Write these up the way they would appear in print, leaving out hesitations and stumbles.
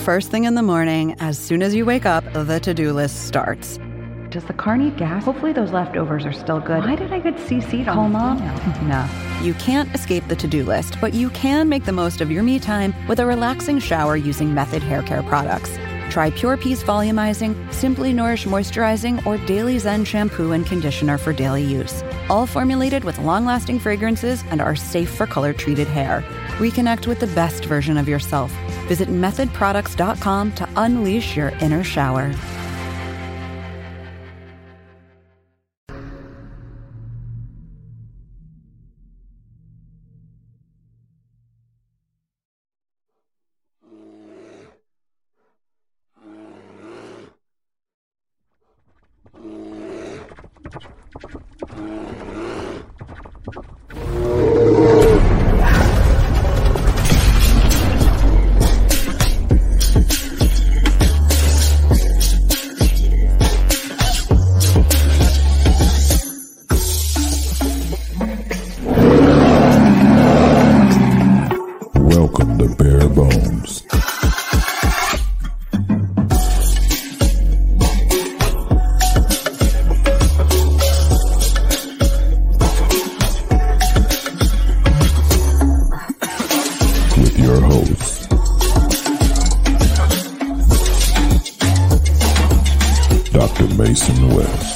First thing in the morning, as soon as you wake up, the to-do list starts. Does the car need gas? Hopefully those leftovers are still good. Why did I get CC'd on Mom? No. You can't escape the to-do list, but you can make the most of your me time with a relaxing shower using Method Hair Care products. Try Pure Peace Volumizing, Simply Nourish Moisturizing, or Daily Zen Shampoo and Conditioner for daily use. All formulated with long-lasting fragrances and are safe for color-treated hair. Reconnect with the best version of yourself. Visit methodproducts.com to unleash your inner shower. Welcome to Bare Bones. With your host, Dr. Mason West.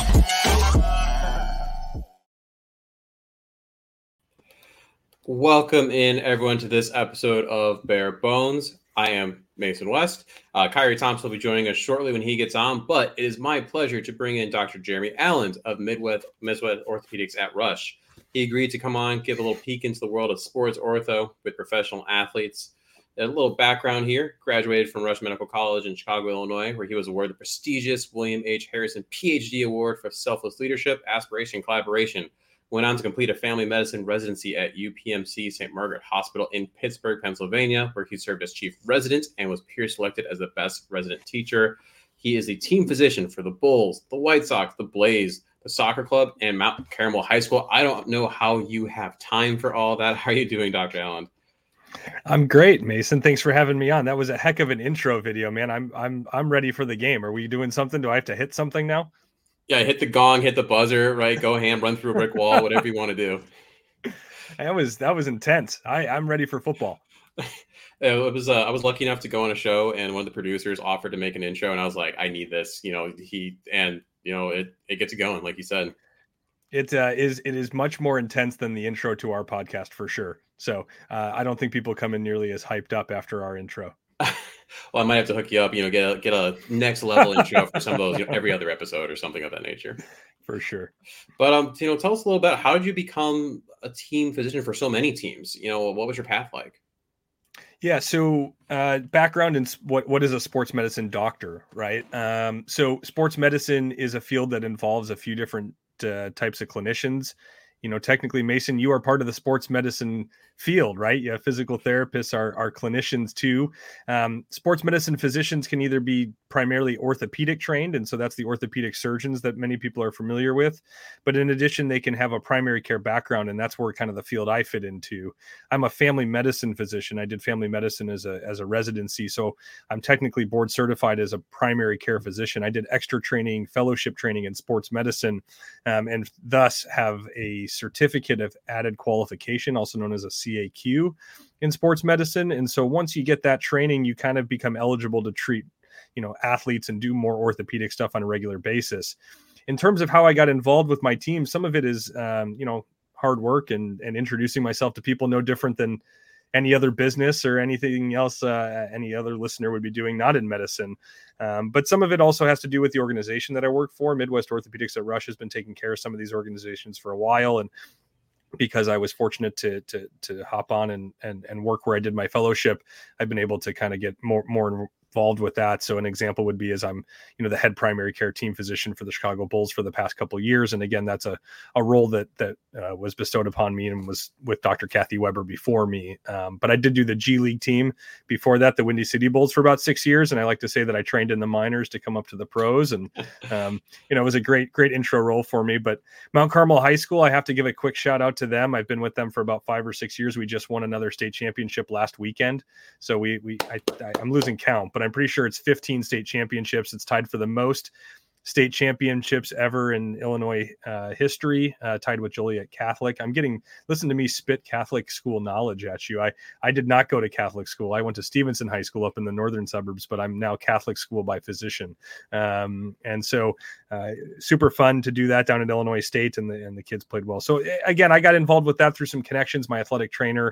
Welcome in, everyone, to this episode of Bare Bones. I am Mason West. Kyrie Thompson will be joining us shortly when he gets on, but it is my pleasure to bring in Dr. Jeremy Allen of Midwest Orthopedics at Rush. He agreed to come on, give a little peek into the world of sports ortho with professional athletes. A little background here: graduated from Rush Medical College in Chicago, Illinois, where he was awarded the prestigious William H. Harrison PhD Award for Selfless Leadership, Aspiration, and Collaboration. Went on to complete a family medicine residency at UPMC St. Margaret Hospital in Pittsburgh, Pennsylvania, where he served as chief resident and was peer selected as the best resident teacher. He is the team physician for the Bulls, the White Sox, the Blaze, the soccer club, and Mount Carmel High School. I don't know how you have time for all that. How are you doing, Dr. Allen? I'm great, Mason. Thanks for having me on. That was a heck of an intro video, man. I'm ready for the game. Are we doing something? Do I have to hit something now? Yeah, hit the gong, hit the buzzer, right? Go ham, run through a brick wall, whatever you want to do. That was intense. I'm ready for football. I was lucky enough to go on a show, and one of the producers offered to make an intro, and I was like, I need this. It gets it going, like you said. It is much more intense than the intro to our podcast for sure. So I don't think people come in nearly as hyped up after our intro. Well, I might have to hook you up, get a next level intro for some of those, every other episode or something of that nature. For sure. But, tell us a little about how did you become a team physician for so many teams? What was your path like? Yeah. So background in what is a sports medicine doctor, right? So sports medicine is a field that involves a few different types of clinicians. Technically, Mason, you are part of the sports medicine field, right? Yeah, physical therapists are clinicians too. Sports medicine physicians can either be primarily orthopedic trained, and so that's the orthopedic surgeons that many people are familiar with. But in addition, they can have a primary care background, and that's where kind of the field I fit into. I'm a family medicine physician. I did family medicine as a residency, so I'm technically board certified as a primary care physician. I did extra training, fellowship training in sports medicine, and thus have a certificate of added qualification, also known as a CAQ in sports medicine. And so once you get that training, you kind of become eligible to treat, athletes and do more orthopedic stuff on a regular basis. In terms of how I got involved with my team, some of it is, hard work and introducing myself to people, no different than any other business or anything else any other listener would be doing, not in medicine. But some of it also has to do with the organization that I work for. Midwest Orthopedics at Rush has been taking care of some of these organizations for a while. And because I was fortunate to hop on and work where I did my fellowship, I've been able to kind of get more involved with that. So an example would be as I'm, the head primary care team physician for the Chicago Bulls for the past couple of years. And again, that's a role that was bestowed upon me and was with Dr. Kathy Weber before me. But I did do the G League team before that, the Windy City Bulls, for about 6 years. And I like to say that I trained in the minors to come up to the pros. And, it was a great intro role for me. But Mount Carmel High School, I have to give a quick shout out to them. I've been with them for about 5 or 6 years. We just won another state championship last weekend. So I'm losing count, but but I'm pretty sure it's 15 state championships. It's tied for the most state championships ever in Illinois history, tied with Joliet Catholic. Listen to me spit Catholic school knowledge at you. I did not go to Catholic school. I went to Stevenson High School up in the northern suburbs, but I'm now Catholic school by physician. And so super fun to do that down at Illinois State, and the kids played well. So again, I got involved with that through some connections. My athletic trainer,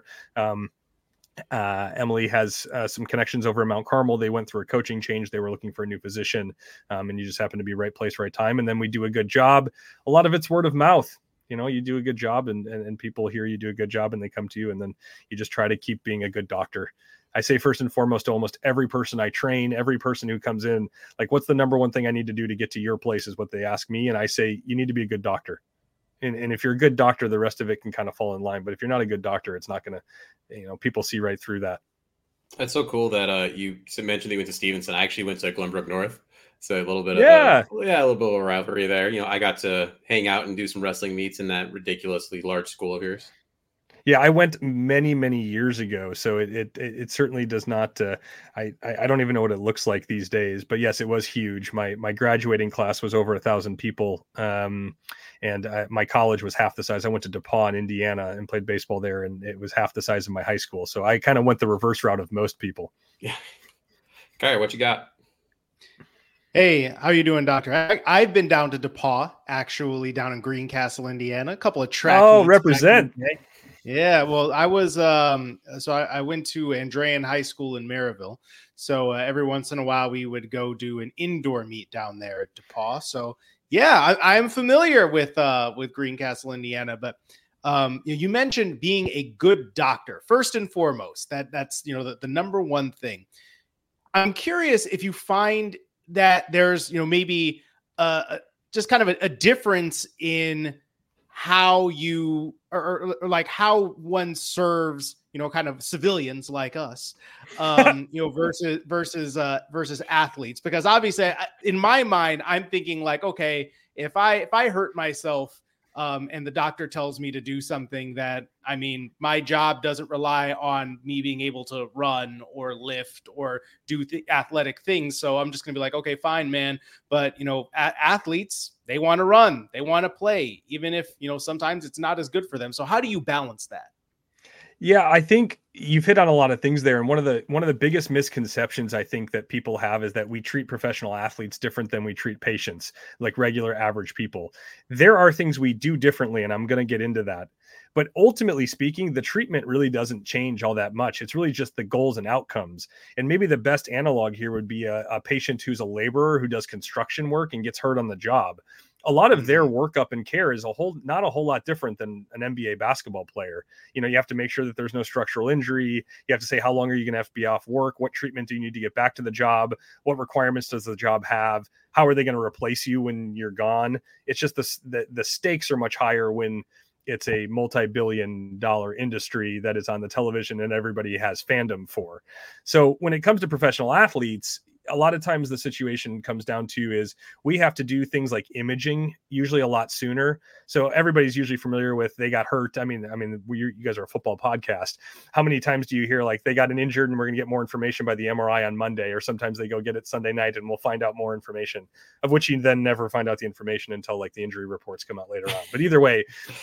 Emily, has some connections over in Mount Carmel. They went through a coaching change. They were looking for a new position, and you just happen to be right place, right time. And then we do a good job. A lot of it's word of mouth. You do a good job, and people hear you do a good job, and they come to you, and then you just try to keep being a good doctor. I say first and foremost to almost every person I train, every person who comes in, like, what's the number one thing I need to do to get to your place is what they ask me. And I say, you need to be a good doctor. And if you're a good doctor, the rest of it can kind of fall in line. But if you're not a good doctor, it's not going to, people see right through that. That's so cool that you mentioned that you went to Stevenson. I actually went to Glenbrook North. So a little bit of a little bit of a rivalry there. I got to hang out and do some wrestling meets in that ridiculously large school of yours. Yeah, I went many, many years ago, so it certainly does not. I don't even know what it looks like these days, but yes, it was huge. My graduating class was over 1,000 people, and my college was half the size. I went to DePauw in Indiana and played baseball there, and it was half the size of my high school. So I kind of went the reverse route of most people. Yeah. Okay, what you got? Hey, how you doing, Doctor? I've been down to DePauw, actually, down in Greencastle, Indiana. A couple of track meets represent. Yeah, well, I was I went to Andrean High School in Maryville. So every once in a while we would go do an indoor meet down there at DePauw. So yeah, I'm familiar with Greencastle, Indiana. But you mentioned being a good doctor first and foremost. That's the number one thing. I'm curious if you find that there's maybe just kind of a difference in how you or like how one serves, kind of civilians like us, versus athletes, because obviously in my mind, I'm thinking like, okay, if I hurt myself, and the doctor tells me to do something that, my job doesn't rely on me being able to run or lift or do athletic things. So I'm just going to be like, okay, fine, man. But, athletes, they want to run, they want to play, even if, sometimes it's not as good for them. So how do you balance that? Yeah, I think you've hit on a lot of things there. And one of the biggest misconceptions I think that people have is that we treat professional athletes different than we treat patients, like regular average people. There are things we do differently, and I'm going to get into that. But ultimately speaking, the treatment really doesn't change all that much. It's really just the goals and outcomes. And maybe the best analog here would be a patient who's a laborer who does construction work and gets hurt on the job. A lot of their workup and care is not a whole lot different than an NBA basketball player. You have to make sure that there's no structural injury. You have to say, how long are you going to have to be off work? What treatment do you need to get back to the job? What requirements does the job have? How are they going to replace you when you're gone? It's just the stakes are much higher when it's a multi-billion-dollar industry that is on the television and everybody has fandom for. So when it comes to professional athletes, a lot of times the situation comes down to is we have to do things like imaging usually a lot sooner. So everybody's usually familiar with they got hurt. You guys are a football podcast. How many times do you hear like they got an injured and we're going to get more information by the MRI on Monday, or sometimes they go get it Sunday night and we'll find out more information, of which you then never find out the information until like the injury reports come out later on. But either way,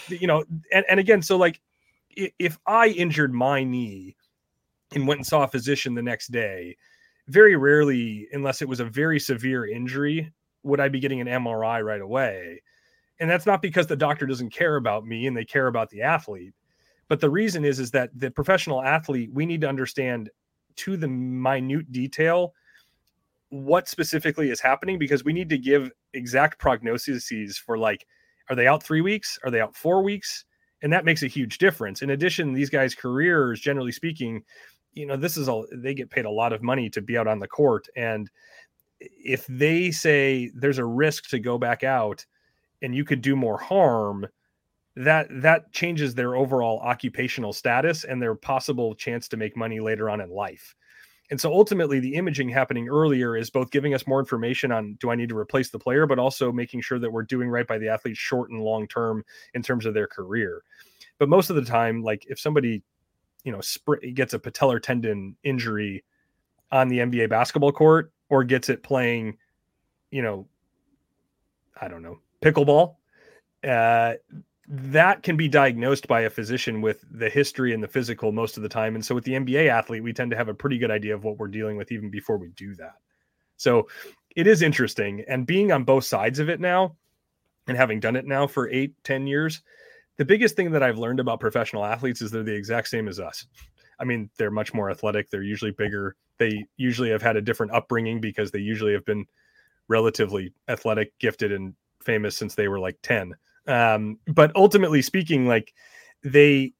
and again, so like if I injured my knee and went and saw a physician the next day, very rarely, unless it was a very severe injury, would I be getting an MRI right away. And that's not because the doctor doesn't care about me and they care about the athlete. But the reason is that the professional athlete, we need to understand to the minute detail what specifically is happening, because we need to give exact prognoses for like, are they out 3 weeks? Are they out 4 weeks? And that makes a huge difference. In addition, these guys' careers, generally speaking, they get paid a lot of money to be out on the court. And if they say there's a risk to go back out and you could do more harm, that changes their overall occupational status and their possible chance to make money later on in life. And so ultimately the imaging happening earlier is both giving us more information on, do I need to replace the player, but also making sure that we're doing right by the athlete short and long term in terms of their career. But most of the time, like if somebody gets a patellar tendon injury on the NBA basketball court or gets it playing, you know, I don't know, pickleball, that can be diagnosed by a physician with the history and the physical most of the time. And so with the NBA athlete, we tend to have a pretty good idea of what we're dealing with even before we do that. So it is interesting. And being on both sides of it now and having done it now for 8-10 years, the biggest thing that I've learned about professional athletes is they're the exact same as us. I mean, they're much more athletic. They're usually bigger. They usually have had a different upbringing because they usually have been relatively athletic, gifted, and famous since they were like 10. But ultimately speaking, like, they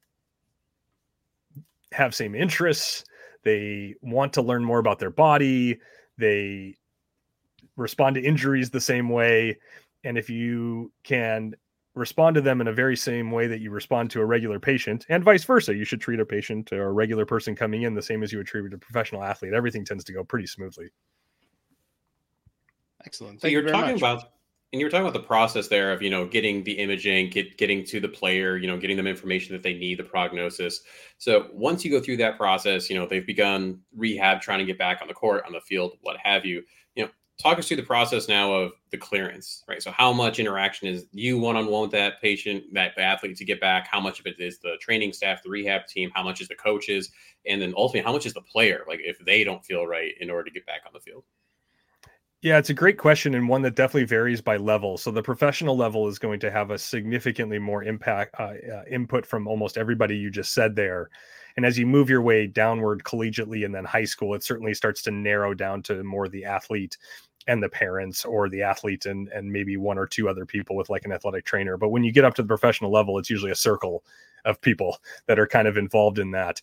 have same interests. They want to learn more about their body. They respond to injuries the same way. And if you can respond to them in a very same way that you respond to a regular patient, and vice versa, you should treat a patient or a regular person coming in the same as you would treat a professional athlete. Everything tends to go pretty smoothly. Excellent. So you were talking about the process there of, you know, getting the imaging, getting to the player, you know, getting them information that they need, the prognosis. So once you go through that process, you know, they've begun rehab, trying to get back on the court, on the field, what have you. You know, talk us through the process now of the clearance, right? So how much interaction is you one-on-one with that patient, that athlete to get back? How much of it is the training staff, the rehab team? How much is the coaches? And then ultimately, how much is the player, like, if they don't feel right in order to get back on the field? Yeah, it's a great question, and one that definitely varies by level. So the professional level is going to have a significantly more input from almost everybody you just said there. And as you move your way downward collegiately and then high school, it certainly starts to narrow down to more the athlete and the parents, or the athlete and maybe one or two other people with like an athletic trainer. But when you get up to the professional level, it's usually a circle of people that are kind of involved in that.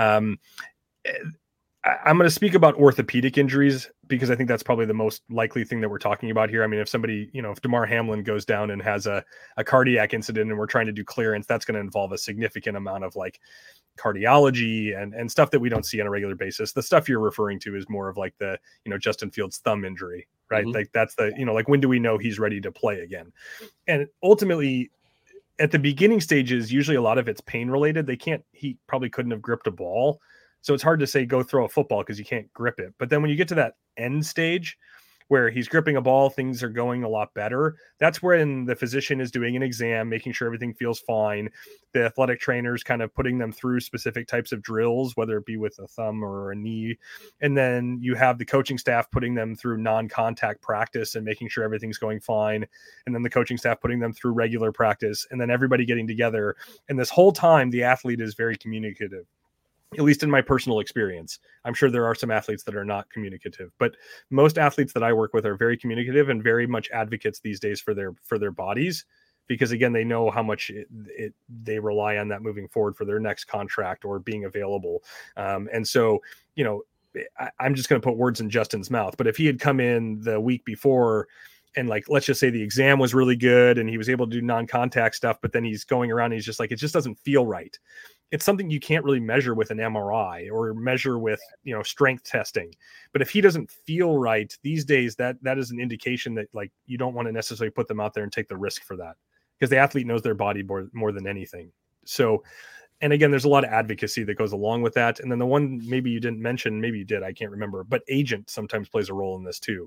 I'm going to speak about orthopedic injuries because I think that's probably the most likely thing that we're talking about here. I mean, if somebody, you know, if Damar Hamlin goes down and has a cardiac incident and we're trying to do clearance, that's going to involve a significant amount of like cardiology and stuff that we don't see on a regular basis. The stuff you're referring to is more of like the, you know, Justin Fields' thumb injury, right? Mm-hmm. Like that's the, you know, like when do we know he's ready to play again? And ultimately, at the beginning stages, usually a lot of it's pain related. He probably couldn't have gripped a ball. So it's hard to say go throw a football because you can't grip it. But then when you get to that end stage where he's gripping a ball, things are going a lot better. That's when the physician is doing an exam, making sure everything feels fine. The athletic trainers kind of putting them through specific types of drills, whether it be with a thumb or a knee. And then you have the coaching staff putting them through non-contact practice and making sure everything's going fine. And then the coaching staff putting them through regular practice, and then everybody getting together. And this whole time, the athlete is very communicative. At least in my personal experience. I'm sure there are some athletes that are not communicative, but most athletes that I work with are very communicative and very much advocates these days for their bodies, because again, they know how much they rely on that moving forward for their next contract or being available. And so, you know, I'm just going to put words in Justin's mouth, but if he had come in the week before and like, let's just say the exam was really good and he was able to do non-contact stuff, but then he's going around and he's just like, it just doesn't feel right. It's something you can't really measure with an MRI or measure with, you know, strength testing. But if he doesn't feel right these days, that is an indication that like you don't want to necessarily put them out there and take the risk for that, because the athlete knows their body more than anything. So, and again, there's a lot of advocacy that goes along with that. And then the one maybe you didn't mention, maybe you did, I can't remember, but agent sometimes plays a role in this too.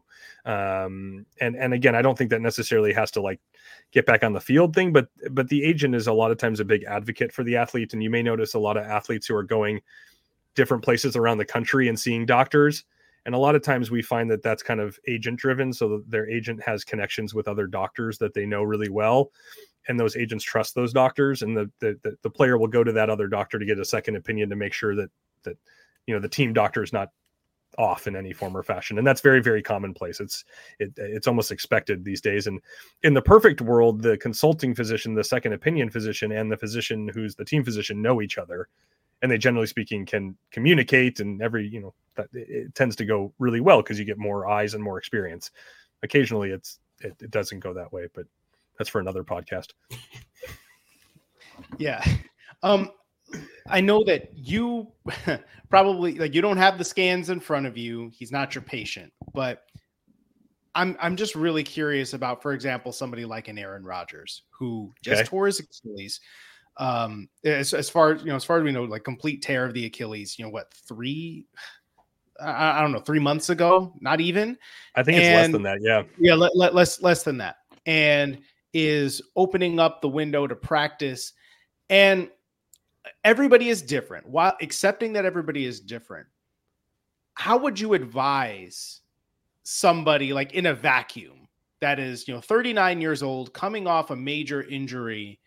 And again, I don't think that necessarily has to like get back on the field thing, but the agent is a lot of times a big advocate for the athlete. And you may notice a lot of athletes who are going different places around the country and seeing doctors. And a lot of times we find that that's kind of agent driven. So their agent has connections with other doctors that they know really well. And those agents trust those doctors, and the player will go to that other doctor to get a second opinion to make sure that you know the team doctor is not off in any form or fashion. And that's very, very commonplace. It's almost expected these days. And in the perfect world, the consulting physician, the second opinion physician, and the physician who's the team physician know each other, and they generally speaking can communicate. And it tends to go really well because you get more eyes and more experience. Occasionally, it doesn't go that way, but that's for another podcast. Yeah. I know that you probably you don't have the scans in front of you. He's not your patient, but I'm just really curious about, for example, somebody like an Aaron Rodgers who just tore his Achilles. As far as we know, like complete tear of the Achilles, 3 I don't know, 3 months ago, not even. I think it's less than that. Yeah. Yeah. Less than that. And is opening up the window to practice. And everybody is different. While accepting that everybody is different, how would you advise somebody like in a vacuum that is, 39 years old, coming off a major injury,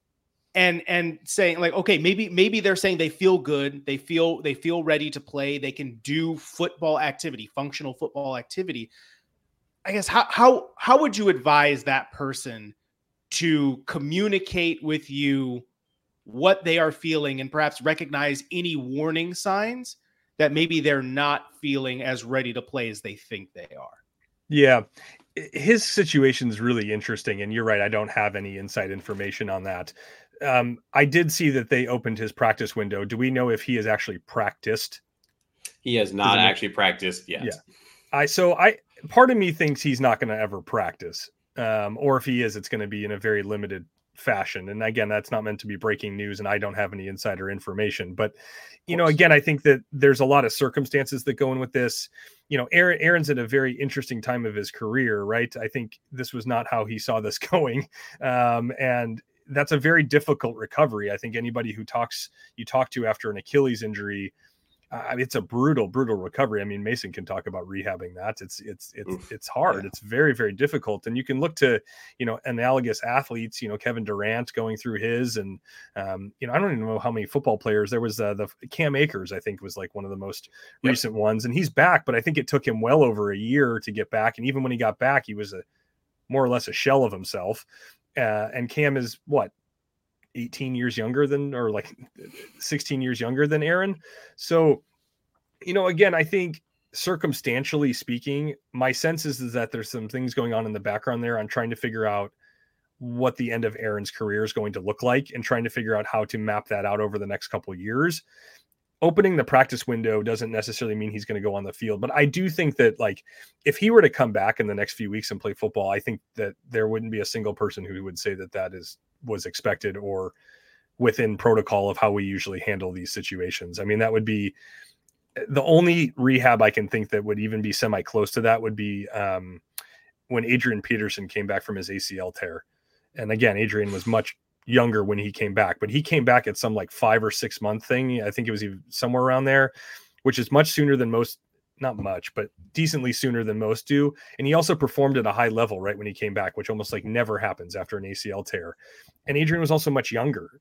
and saying like, okay, maybe they're saying they feel good, they feel ready to play, they can do football activity, functional football activity. I guess how would you advise that person to communicate with you what they are feeling and perhaps recognize any warning signs that maybe they're not feeling as ready to play as they think they are? Yeah. His situation is really interesting. And you're right. I don't have any inside information on that. I did see that they opened his practice window. Do we know if he has actually practiced? He has not actually practiced yet. Yeah. Part of me thinks he's not going to ever practice. Or if he is, it's going to be in a very limited fashion. And again, that's not meant to be breaking news, and I don't have any insider information. But, again, I think that there's a lot of circumstances that go in with this. Aaron's at a very interesting time of his career, right? I think this was not how he saw this going. And that's a very difficult recovery. I think anybody you talk to after an Achilles injury, it's a brutal recovery. I mean, Mason can talk about rehabbing that. It's hard. Yeah. It's very, very difficult. And you can look to, analogous athletes, Kevin Durant going through his, and, I don't even know how many football players there was. The Cam Akers, I think, was like one of the most recent ones, and he's back, but I think it took him well over a year to get back. And even when he got back, he was more or less a shell of himself. And Cam is 18 years younger than, or like 16 years younger than Aaron. So, again, I think circumstantially speaking, my sense is that there's some things going on in the background there on trying to figure out what the end of Aaron's career is going to look like and trying to figure out how to map that out over the next couple of years. Opening the practice window doesn't necessarily mean he's going to go on the field, but I do think that, like, if he were to come back in the next few weeks and play football, I think that there wouldn't be a single person who would say that was expected or within protocol of how we usually handle these situations. I mean, that would be the only rehab I can think that would even be semi close to that would be when Adrian Peterson came back from his ACL tear. And again, Adrian was much younger when he came back, but he came back at some like 5 or 6 month thing. I think it was even somewhere around there, which is much sooner than most, not much, but decently sooner than most do. And he also performed at a high level right when he came back, which almost like never happens after an ACL tear. And Adrian was also much younger.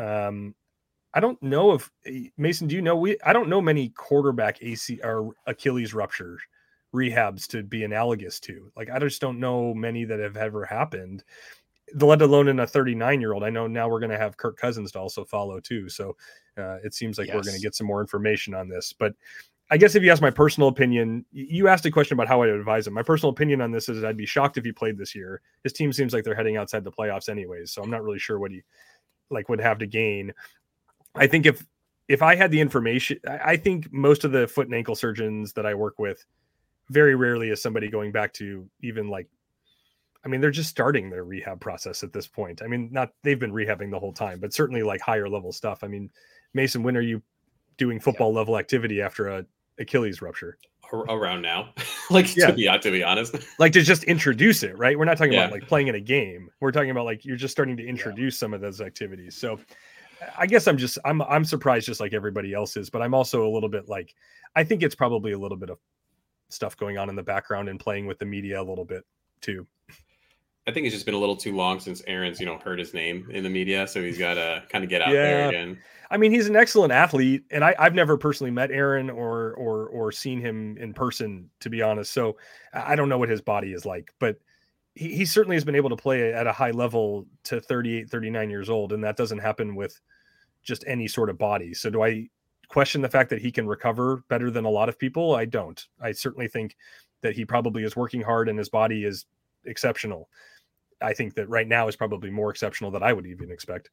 I don't know if Mason, do you know, I don't know many quarterback or Achilles rupture rehabs to be analogous to. Like, I just don't know many that have ever happened, let alone in a 39-year-old. I know now we're going to have Kirk Cousins to also follow too. So it seems like we're going to get some more information on this. But I guess if you ask my personal opinion, you asked a question about how I would advise him. My personal opinion on this is I'd be shocked if he played this year. His team seems like they're heading outside the playoffs anyways. So I'm not really sure what he would have to gain. I think if I had the information, I think most of the foot and ankle surgeons that I work with, very rarely is somebody going back to even they're just starting their rehab process at this point. I mean, they've been rehabbing the whole time, but certainly like higher level stuff. I mean, Mason, when are you doing football level activity after a Achilles rupture? Around now, to be honest, like to just introduce it, right? We're not talking about like playing in a game. We're talking about like, you're just starting to introduce some of those activities. So I guess I'm surprised just like everybody else is, but I'm also a little bit like, I think it's probably a little bit of stuff going on in the background and playing with the media a little bit too. I think it's just been a little too long since Aaron's, heard his name in the media. So he's got to kind of get out there again. I mean, he's an excellent athlete, and I've never personally met Aaron or seen him in person, to be honest. So I don't know what his body is like, but he certainly has been able to play at a high level to 38, 39 years old. And that doesn't happen with just any sort of body. So do I question the fact that he can recover better than a lot of people? I don't. I certainly think that he probably is working hard and his body is exceptional. I think that right now is probably more exceptional than I would even expect.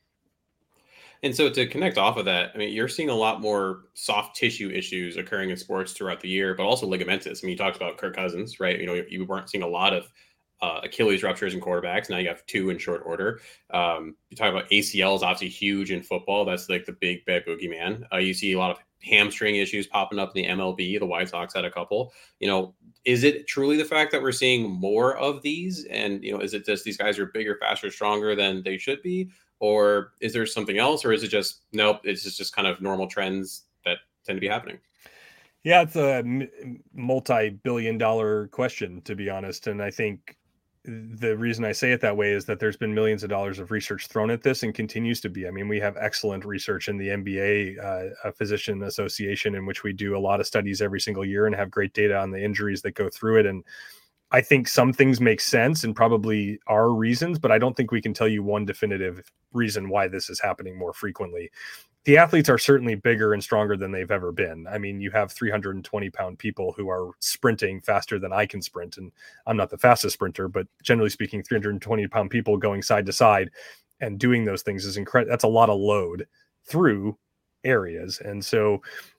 And so to connect off of that, I mean, you're seeing a lot more soft tissue issues occurring in sports throughout the year, but also ligamentous. I mean, you talked about Kirk Cousins, right? You weren't seeing a lot of Achilles ruptures in quarterbacks. Now you have 2 in short order. You talk about ACL is obviously huge in football. That's like the big bad boogeyman. You see a lot of hamstring issues popping up in the MLB. The White Sox had a couple. Is it truly the fact that we're seeing more of these? And, is it just these guys are bigger, faster, stronger than they should be? Or is there something else? Or is it just, nope, it's just kind of normal trends that tend to be happening? Yeah, it's a multi-billion-dollar question, to be honest. And I think the reason I say it that way is that there's been millions of dollars of research thrown at this and continues to be. I mean, we have excellent research in the NBA Physician Association, in which we do a lot of studies every single year and have great data on the injuries that go through it. And I think some things make sense and probably are reasons, but I don't think we can tell you one definitive reason why this is happening more frequently. The athletes are certainly bigger and stronger than they've ever been. I mean, you have 320-pound people who are sprinting faster than I can sprint. And I'm not the fastest sprinter, but generally speaking, 320-pound people going side to side and doing those things is incredible. That's a lot of load through areas. And so,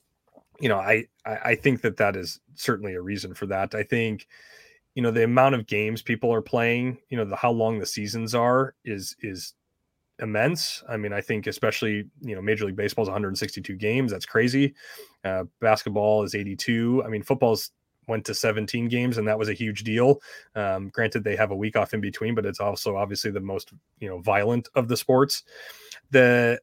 I think that is certainly a reason for that. I think, the amount of games people are playing, how long the seasons are is immense. I mean, I think especially, Major League Baseball is 162 games. That's crazy. Basketball is 82. I mean, football's went to 17 games, and that was a huge deal. Granted, they have a week off in between, but it's also obviously the most, violent of the sports. They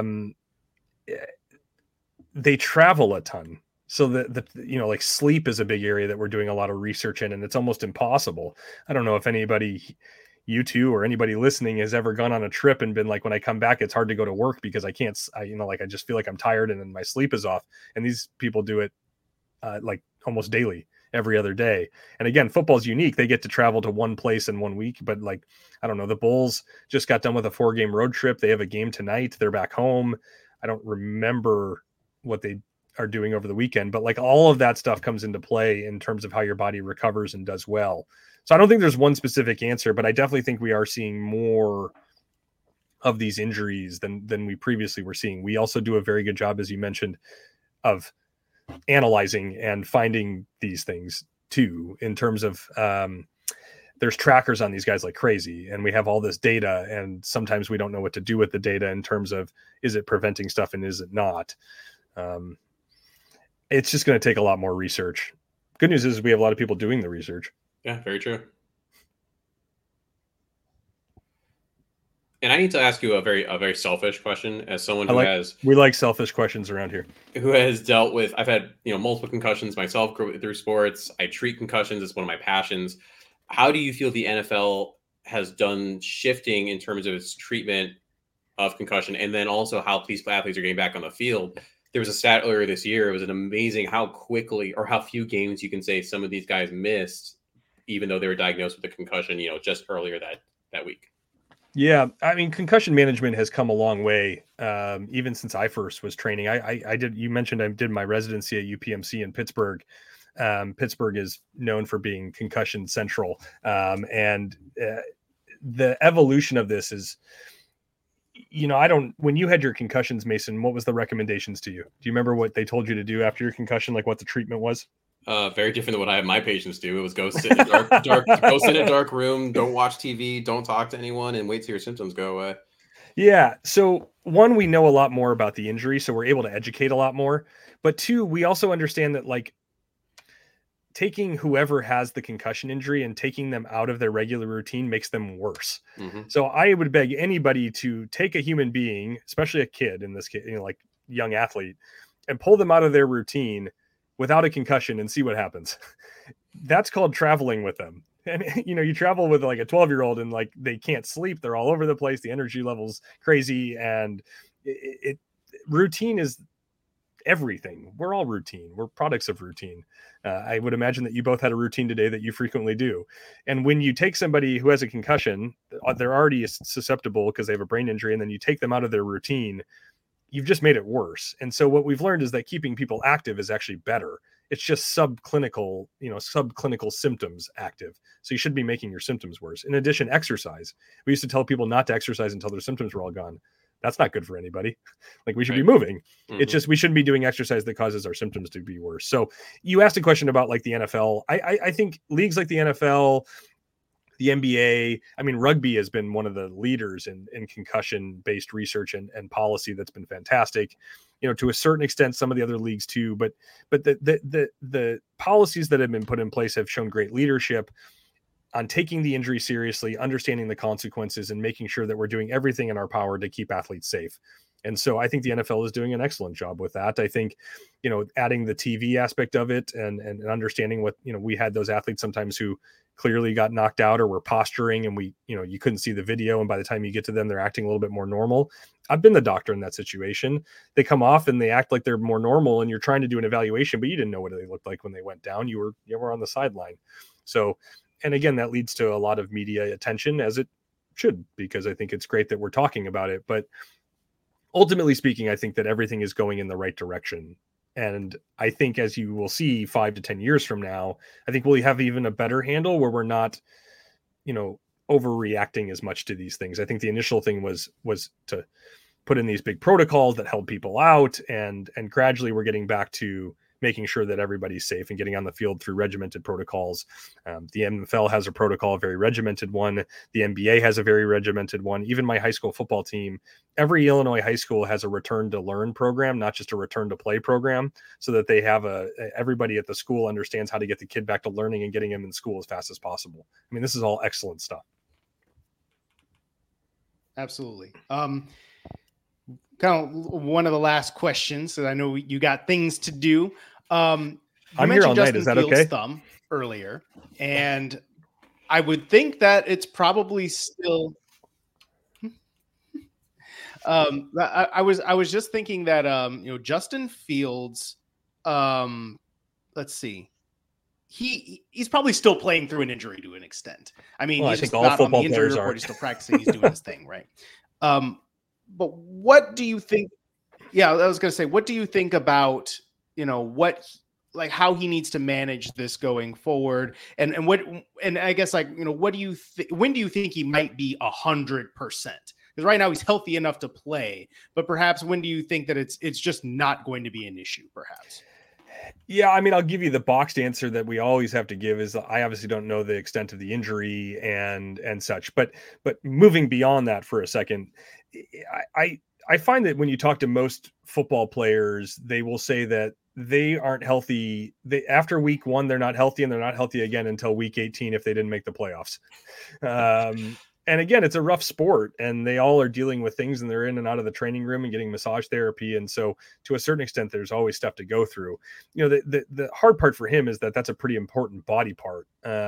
travel a ton. So like sleep is a big area that we're doing a lot of research in, and it's almost impossible. I don't know if anybody, you two or anybody listening, has ever gone on a trip and been like, when I come back, it's hard to go to work because I just feel like I'm tired and then my sleep is off. And these people do it like almost daily, every other day. And again, football's unique. They get to travel to one place in 1 week, but like, I don't know, the Bulls just got done with a 4-game road trip. They have a game tonight. They're back home. I don't remember what they are doing over the weekend, but like all of that stuff comes into play in terms of how your body recovers and does well. So I don't think there's one specific answer, but I definitely think we are seeing more of these injuries than we previously were seeing. We also do a very good job, as you mentioned, of analyzing and finding these things too, in terms of there's trackers on these guys like crazy, and we have all this data, and sometimes we don't know what to do with the data in terms of, is it preventing stuff and is it not? It's just going to take a lot more research. Good news is we have a lot of people doing the research. Yeah, very true. And I need to ask you a very selfish question, as someone who we like selfish questions around here, who has dealt with, I've had, multiple concussions myself through sports. I treat concussions. It's one of my passions. How do you feel the NFL has done shifting in terms of its treatment of concussion, and then also how these athletes are getting back on the field? There was a stat earlier this year. It was an amazing how quickly or how few games you can say some of these guys missed, even though they were diagnosed with a concussion, just earlier that week. Yeah. I mean, concussion management has come a long way. Even since I first was training, you mentioned I did my residency at UPMC in Pittsburgh. Pittsburgh is known for being concussion central. And the evolution of this is, when you had your concussions, Mason, what was the recommendations to you? Do you remember what they told you to do after your concussion? Like what the treatment was? Very different than what I have my patients do. It was go sit in a go sit in a dark room, don't watch TV, don't talk to anyone, and wait till your symptoms go away. Yeah. So one, we know a lot more about the injury, so we're able to educate a lot more. But two, we also understand that like taking whoever has the concussion injury and taking them out of their regular routine makes them worse. Mm-hmm. So I would beg anybody to take a human being, especially a kid in this case, like young athlete, and pull them out of their routine without a concussion and see what happens. That's called traveling with them. And, you travel with like a 12-year-old and like, they can't sleep. They're all over the place. The energy level's crazy. And routine is everything. We're all routine. We're products of routine. I would imagine that you both had a routine today that you frequently do. And when you take somebody who has a concussion, they're already susceptible because they have a brain injury. And then you take them out of their routine, you've just made it worse. And so what we've learned is that keeping people active is actually better. It's just subclinical symptoms active. So you should be making your symptoms worse. In addition, exercise. We used to tell people not to exercise until their symptoms were all gone. That's not good for anybody. Like we should be moving. Mm-hmm. It's just, we shouldn't be doing exercise that causes our symptoms to be worse. So you asked a question about like the NFL. I think leagues like the NFL, the NBA, I mean, rugby has been one of the leaders in concussion-based research and policy that's been fantastic. To a certain extent, some of the other leagues too, but the policies that have been put in place have shown great leadership on taking the injury seriously, understanding the consequences, and making sure that we're doing everything in our power to keep athletes safe. And so I think the NFL is doing an excellent job with that. I think, adding the TV aspect of it and understanding what, we had those athletes sometimes who clearly got knocked out or were posturing and you couldn't see the video. And by the time you get to them, they're acting a little bit more normal. I've been the doctor in that situation. They come off and they act like they're more normal, and you're trying to do an evaluation, but you didn't know what they looked like when they went down. You were on the sideline. So, and again, that leads to a lot of media attention, as it should, because I think it's great that we're talking about it. But ultimately speaking, I think that everything is going in the right direction. And I think, as you will see 5 to 10 years from now, I think we'll have even a better handle where we're not, overreacting as much to these things. I think the initial thing was to put in these big protocols that held people out, and gradually we're getting back to making sure that everybody's safe and getting on the field through regimented protocols. The NFL has a protocol, a very regimented one. The NBA has a very regimented one. Even my high school football team, every Illinois high school has a return to learn program, not just a return to play program, so that they have everybody at the school understands how to get the kid back to learning and getting him in school as fast as possible. I mean, this is all excellent stuff. Absolutely. Kind of one of the last questions, that I know you got things to do. I'm here all night. Is that okay? Thumb earlier, and I would think that it's probably still. I was just thinking that Justin Fields. Let's see. He's probably still playing through an injury to an extent. I mean, he's just not on the injury report. He's still practicing. He's doing his thing, right? But what do you think? Yeah, I was going to say, what do you think about, how he needs to manage this going forward? And I guess, what do you when do you think he might be 100%? Because right now he's healthy enough to play, but perhaps when do you think that it's just not going to be an issue, perhaps? Yeah, I mean, I'll give you the boxed answer that we always have to give is I obviously don't know the extent of the injury and such, but moving beyond that for a second, I find that when you talk to most football players, they will say that they aren't healthy. After week 1, they're not healthy, and they're not healthy again until week 18 if they didn't make the playoffs. And again, it's a rough sport, and they all are dealing with things, and they're in and out of the training room and getting massage therapy. And so to a certain extent, there's always stuff to go through. The hard part for him is that that's a pretty important body part.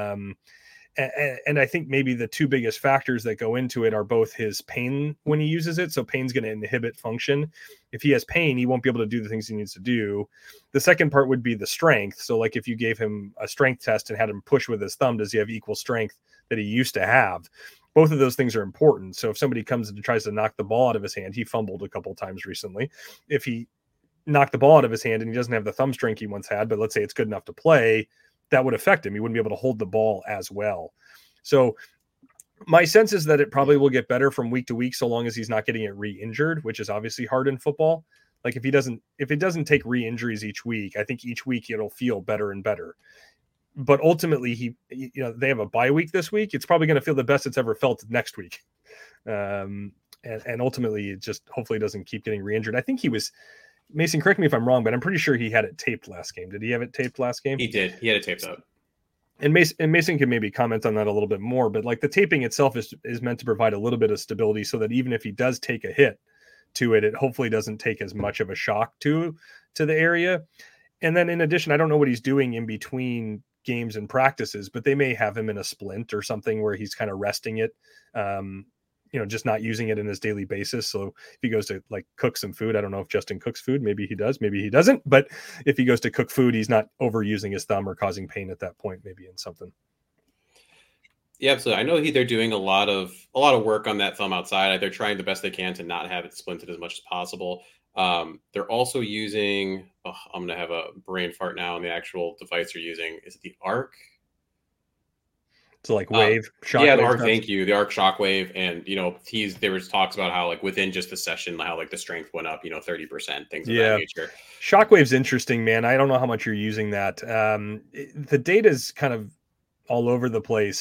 And I think maybe the two biggest factors that go into it are both his pain when he uses it. So pain's going to inhibit function. If he has pain, he won't be able to do the things he needs to do. The second part would be the strength. So like if you gave him a strength test and had him push with his thumb, does he have equal strength that he used to have? Both of those things are important. So if somebody comes and tries to knock the ball out of his hand, he fumbled a couple of times recently. If he knocked the ball out of his hand and he doesn't have the thumb strength he once had, but let's say it's good enough to play, that would affect him. He wouldn't be able to hold the ball as well. So my sense is that it probably will get better from week to week, so long as he's not getting it re-injured, which is obviously hard in football. Like if it doesn't take re-injuries each week, I think each week it'll feel better and better. But ultimately they have a bye week this week. It's probably going to feel the best it's ever felt next week. And ultimately it just hopefully doesn't keep getting re-injured. I think he was, Mason, correct me if I'm wrong, but I'm pretty sure he had it taped last game. Did he have it taped last game? He did. He had it taped up. And Mason can maybe comment on that a little bit more, but like the taping itself is meant to provide a little bit of stability so that even if he does take a hit to it, it hopefully doesn't take as much of a shock to the area. And then in addition, I don't know what he's doing in between games and practices, but they may have him in a splint or something where he's kind of resting it, just not using it in his daily basis. So if he goes to like cook some food, I don't know if Justin cooks food, maybe he does, maybe he doesn't, but if he goes to cook food, he's not overusing his thumb or causing pain at that point, maybe in something. Yeah, absolutely. I know they're doing a lot of work on that thumb outside. They're trying the best they can to not have it splinted as much as possible. They're also using, I'm going to have a brain fart now on the actual device they're using. Is it the ARC? So like wave, shockwave. Yeah, the ARC, thank you. The ARC shockwave. And, there was talks about how like within just the session, how like the strength went up, 30%, things of that nature. Shockwave's interesting, man. I don't know how much you're using that. The data is kind of all over the place.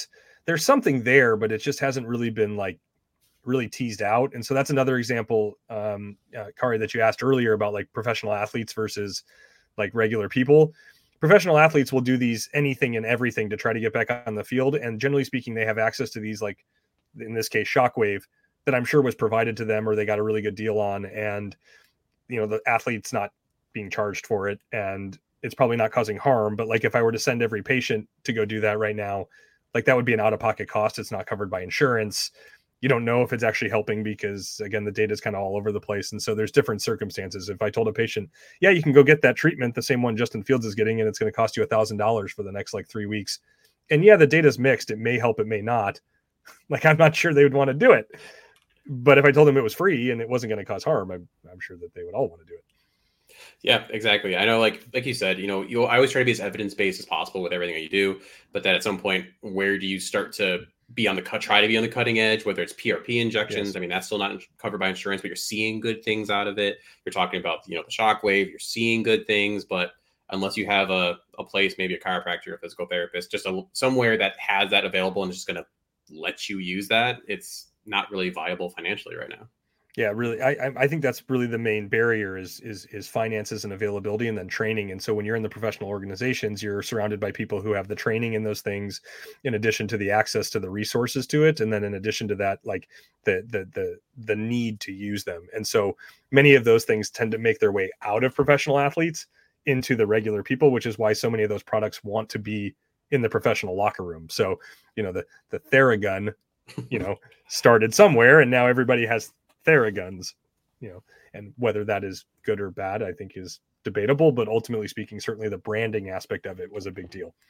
there's something there, but it just hasn't really been like really teased out. And so that's another example, Kari, that you asked earlier about like professional athletes versus like regular people. Professional athletes will do these anything and everything to try to get back on the field. And generally speaking, they have access to these, like in this case, Shockwave, that I'm sure was provided to them or they got a really good deal on. And, you know, the athlete's not being charged for it and it's probably not causing harm. But like if I were to send every patient to go do that right now, like that would be an out-of-pocket cost. It's not covered by insurance. You don't know if it's actually helping because, again, the data is kind of all over the place. And so there's different circumstances. If I told a patient, yeah, you can go get that treatment, the same one Justin Fields is getting, and it's going to cost you $1,000 for the next like 3 weeks. And yeah, the data is mixed. It may help, it may not. Like, I'm not sure they would want to do it. But if I told them it was free and it wasn't going to cause harm, I'm sure that they would all want to do it. Yeah, exactly. I know, like you said, you know, I always try to be as evidence-based as possible with everything that you do. But then at some point, where do you start to be on the try to be on the cutting edge, whether it's PRP injections? Yes. I mean, that's still not covered by insurance, but you're seeing good things out of it. You're talking about, you know, the Shockwave, you're seeing good things, but unless you have a place, maybe a chiropractor, a physical therapist, just somewhere that has that available and is just going to let you use that, it's not really viable financially right now. Yeah, really. I think that's really the main barrier is finances and availability and then training. And so when you're in the professional organizations, you're surrounded by people who have the training in those things, in addition to the access to the resources to it. And then in addition to that, like the need to use them. And so many of those things tend to make their way out of professional athletes into the regular people, which is why so many of those products want to be in the professional locker room. So, you know, the Theragun, you know, started somewhere and now everybody has Theraguns, you know, and whether that is good or bad, I think is debatable, but ultimately speaking, certainly the branding aspect of it was a big deal.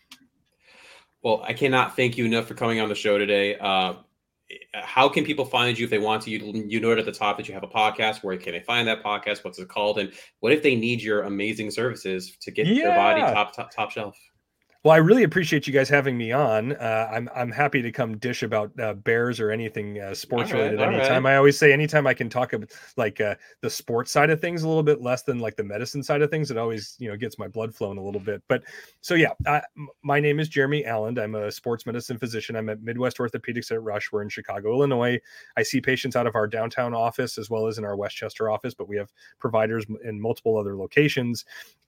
Well, I cannot thank you enough for coming on the show today. How can people find you if they want to? You noted at the top that you have a podcast. Where can they find that podcast? What's it called? And what if they need your amazing services to get their body top shelf? Well, I really appreciate you guys having me on. I'm happy to come dish about Bears or anything sports related anytime. Right. I always say anytime I can talk about like the sports side of things a little bit less than like the medicine side of things, it always, you know, gets my blood flowing a little bit. But so yeah, my name is Jeremy Alland. I'm a sports medicine physician. I'm at Midwest Orthopedics at Rush. We're in Chicago, Illinois. I see patients out of our downtown office as well as in our Westchester office, but we have providers in multiple other locations.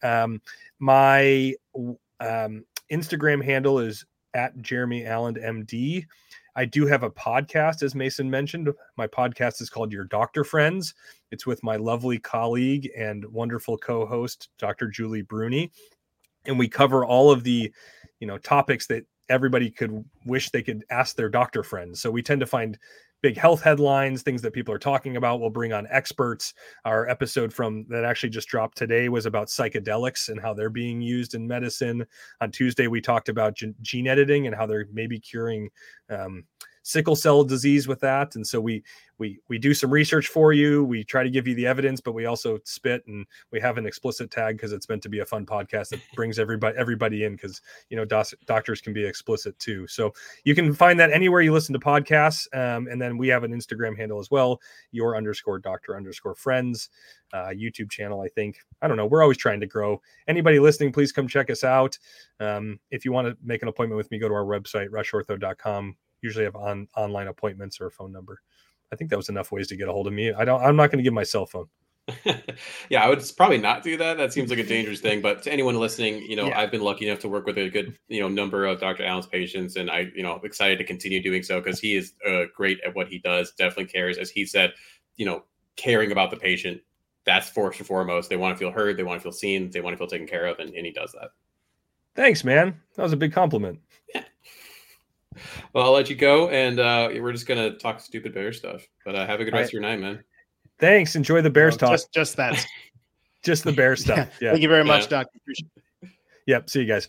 My Instagram handle is at Jeremy Alland MD. I do have a podcast, as Mason mentioned. My podcast is called Your Doctor Friends. It's with my lovely colleague and wonderful co-host, Dr. Julie Bruni. And we cover all of the, you know, topics that everybody could wish they could ask their doctor friends. So we tend to find big health headlines, things that people are talking about. We'll bring on experts. Our episode that actually just dropped today was about psychedelics and how they're being used in medicine. On Tuesday, we talked about gene editing and how they're maybe curing sickle cell disease with that. And so we do some research for you. We try to give you the evidence, but we also spit, and we have an explicit tag because it's meant to be a fun podcast that brings everybody in, because, you know, doctors can be explicit too. So you can find that anywhere you listen to podcasts. And then we have an Instagram handle as well, your_doctor_friends, YouTube channel. I think, I don't know. We're always trying to grow. Anybody listening, please come check us out. If you want to make an appointment with me, go to our website, rushortho.com. Usually have online appointments or a phone number. I think that was enough ways to get a hold of me. I'm not going to give my cell phone. Yeah, I would probably not do that. That seems like a dangerous thing. But to anyone listening, you know, yeah. I've been lucky enough to work with a good, you know, number of Dr. Alland's patients, and I, you know, excited to continue doing so because he is great at what he does. Definitely cares, as he said, you know, caring about the patient. That's first and foremost. They want to feel heard. They want to feel seen. They want to feel taken care of, and he does that. Thanks, man. That was a big compliment. Yeah. Well, I'll let you go, and we're just gonna talk stupid Bear stuff. But have a good rest of your night, man. Thanks. Enjoy the Bears talk. Just that. Just the Bear stuff. Yeah. Thank you very much, Doctor. Appreciate it. Yep. See you guys.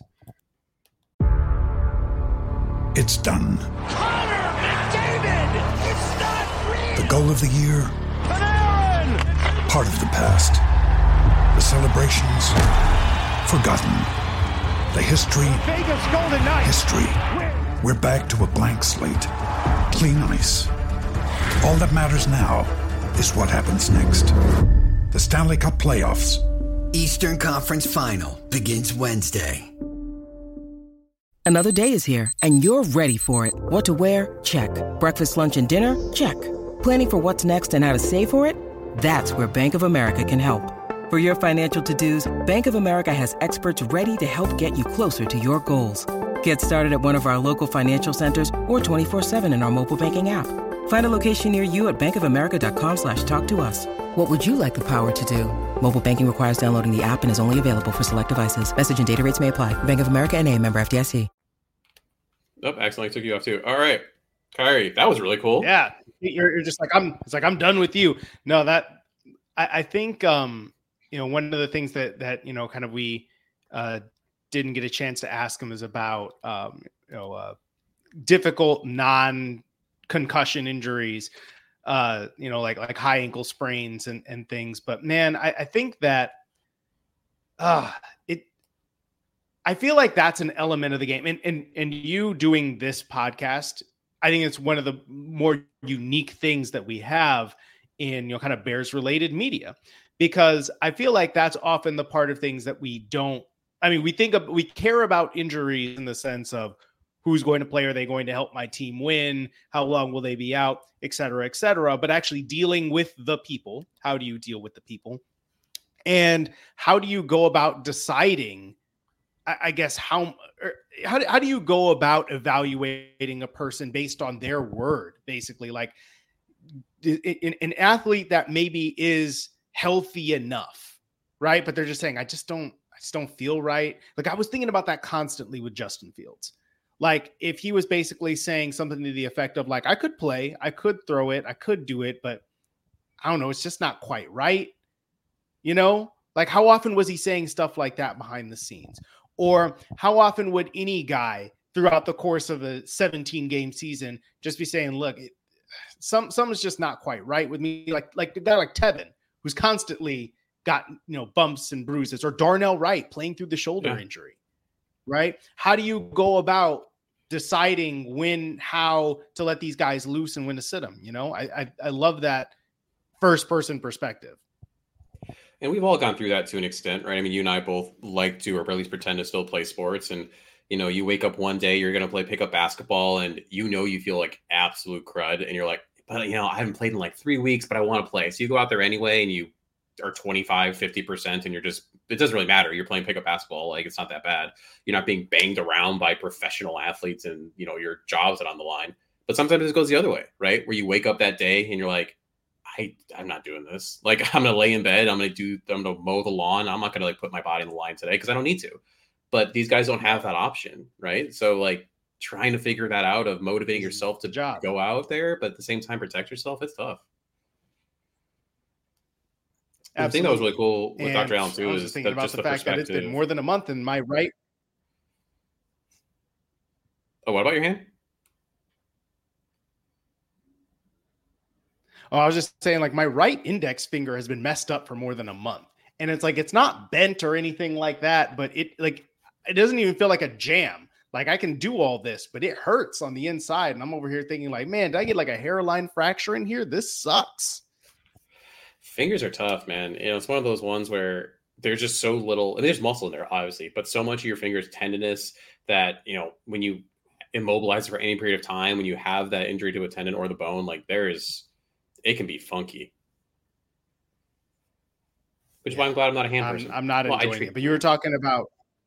It's done. Connor McDavid! It's not real! The goal of the year. Part of the past. The celebrations. Forgotten. The history. Vegas Golden Knights. History. We're back to a blank slate. Clean ice. All that matters now is what happens next. The Stanley Cup playoffs. Eastern Conference Final begins Wednesday. Another day is here, and you're ready for it. What to wear? Check. Breakfast, lunch, and dinner? Check. Planning for what's next and how to save for it? That's where Bank of America can help. For your financial to-dos, Bank of America has experts ready to help get you closer to your goals. Get started at one of our local financial centers or 24/7 in our mobile banking app. Find a location near you at bankofamerica.com/talktous. What would you like the power to do? Mobile banking requires downloading the app and is only available for select devices. Message and data rates may apply. Bank of America NA, member FDIC. Nope, accidentally took you off too. All right, Kyrie, that was really cool. Yeah, you're just like I'm done with you. No, that I think one of the things that kind of we didn't get a chance to ask him is about difficult non-concussion injuries, like high ankle sprains and things. But man, I think that I feel like that's an element of the game. And you doing this podcast, I think it's one of the more unique things that we have in, kind of Bears related media, because I feel like that's often the part of things that we care about injuries in the sense of who's going to play. Are they going to help my team win? How long will they be out, et cetera, et cetera. But actually dealing with the people, how do you deal with the people? And how do you go about deciding, I guess, how do you go about evaluating a person based on their word, basically? Like an athlete that maybe is healthy enough, right? But they're just saying, I just don't feel right. Like I was thinking about that constantly with Justin Fields. Like if he was basically saying something to the effect of like, I could play, I could throw it, I could do it, but I don't know, it's just not quite right. Like how often was he saying stuff like that behind the scenes? Or how often would any guy throughout the course of a 17-game season just be saying, look, something's just not quite right with me. Like a guy like Tevin, who's constantly got, bumps and bruises, or Darnell Wright playing through the shoulder injury, right? How do you go about deciding when, how to let these guys loose and when to sit them? I love that first person perspective. And we've all gone through that to an extent, right? I mean, you and I both like to, or at least pretend to still play sports. And, you wake up one day, you're going to play pickup basketball and, you feel like absolute crud. And you're like, but, I haven't played in like 3 weeks, but I want to play. So you go out there anyway and you are 25, 50% and it doesn't really matter. You're playing pickup basketball. Like it's not that bad. You're not being banged around by professional athletes and, your job's on the line. But sometimes it goes the other way, right? Where you wake up that day and you're like, I'm not doing this. Like I'm going to lay in bed. I'm going to mow the lawn. I'm not going to like put my body on the line today because I don't need to. But these guys don't have that option, right? So like trying to figure that out of motivating yourself to go out there, but at the same time protect yourself, it's tough. I think that was really cool with Dr. Allen too. I was just thinking about the fact that it's been more than a month and my right. Oh, what about your hand? Oh, I was just saying, like, my right index finger has been messed up for more than a month. And it's like, it's not bent or anything like that, but it doesn't even feel like a jam. Like I can do all this, but it hurts on the inside. And I'm over here thinking like, man, did I get like a hairline fracture in here? This sucks. Fingers are tough, man. It's one of those ones where there's just so little, and there's muscle in there, obviously, but so much of your fingers tendinous that, when you immobilize for any period of time, when you have that injury to a tendon or the bone, like it can be funky. Which is why I'm glad I'm not a hand person. I'm not enjoying it. But you were talking about,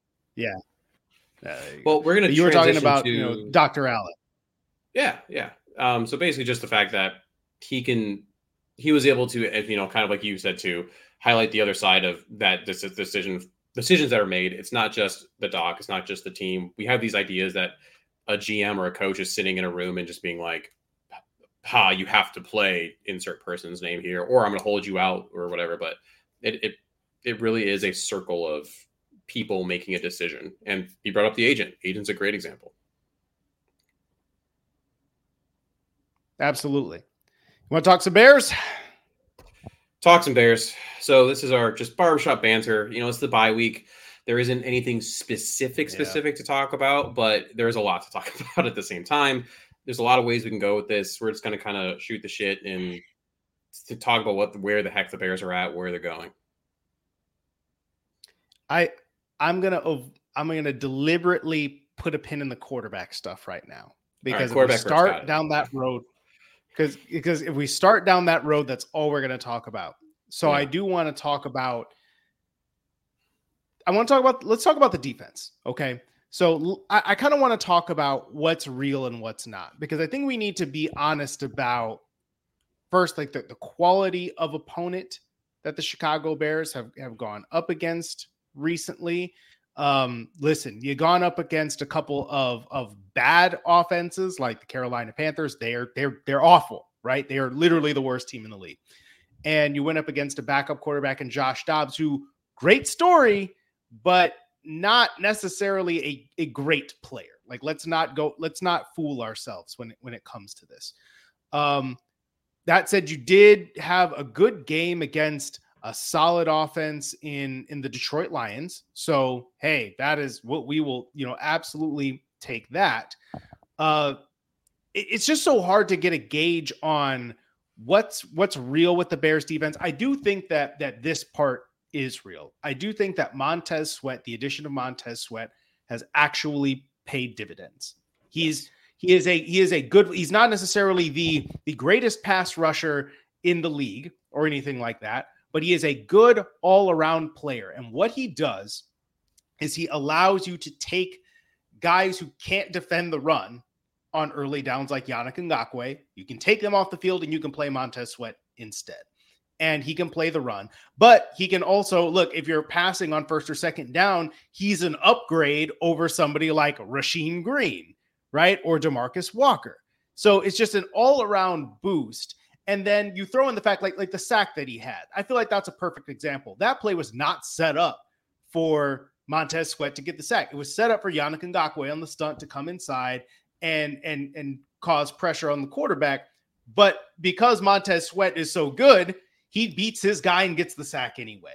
well, we're going to. You were talking about Dr. Allen. Yeah. So basically, just the fact that he was able to, kind of like you said to highlight the other side of that decisions that are made. It's not just the doc. It's not just the team. We have these ideas that a GM or a coach is sitting in a room and just being like, you have to play insert person's name here, or I'm going to hold you out or whatever. But it really is a circle of people making a decision. And you brought up the agent. Agent's a great example. Absolutely. You want to talk some Bears? Talk some Bears. So this is our just barbershop banter. It's the bye week. There isn't anything specific to talk about, but there's a lot to talk about at the same time. There's a lot of ways we can go with this. We're just going to kind of shoot the shit and to talk about where the heck the Bears are at, where they're going. I'm gonna deliberately put a pin in the quarterback stuff right now, because right, if we start down that road, because if we start down that road, that's all we're going to talk about. So I do want to talk about. Let's talk about the defense. Okay. So I kind of want to talk about what's real and what's not, because I think we need to be honest about first, like the quality of opponent that the Chicago Bears have gone up against recently. Listen, you've gone up against a couple of bad offenses like the Carolina Panthers. They're awful, right? They are literally the worst team in the league. And you went up against a backup quarterback in Josh Dobbs, who, great story, but not necessarily a great player. Like, let's not fool ourselves when it comes to this. That said, you did have a good game against a solid offense in the Detroit Lions. So, hey, that is what we will, absolutely take that. It's just so hard to get a gauge on what's real with the Bears defense. I do think that this part is real. I do think that Montez Sweat, the addition of Montez Sweat, has actually paid dividends. He is a good, he's not necessarily the greatest pass rusher in the league or anything like that, but he is a good all-around player. And what he does is he allows you to take guys who can't defend the run on early downs like Yannick Ngakoue. You can take them off the field and you can play Montez Sweat instead. And he can play the run, but he can also, look, if you're passing on first or second down, he's an upgrade over somebody like Rasheem Green, right? Or DeMarcus Walker. So it's just an all-around boost. And then you throw in the fact like the sack that he had. I feel like that's a perfect example. That play was not set up for Montez Sweat to get the sack. It was set up for Yannick Ngakoue on the stunt to come inside and cause pressure on the quarterback. But because Montez Sweat is so good, he beats his guy and gets the sack anyway.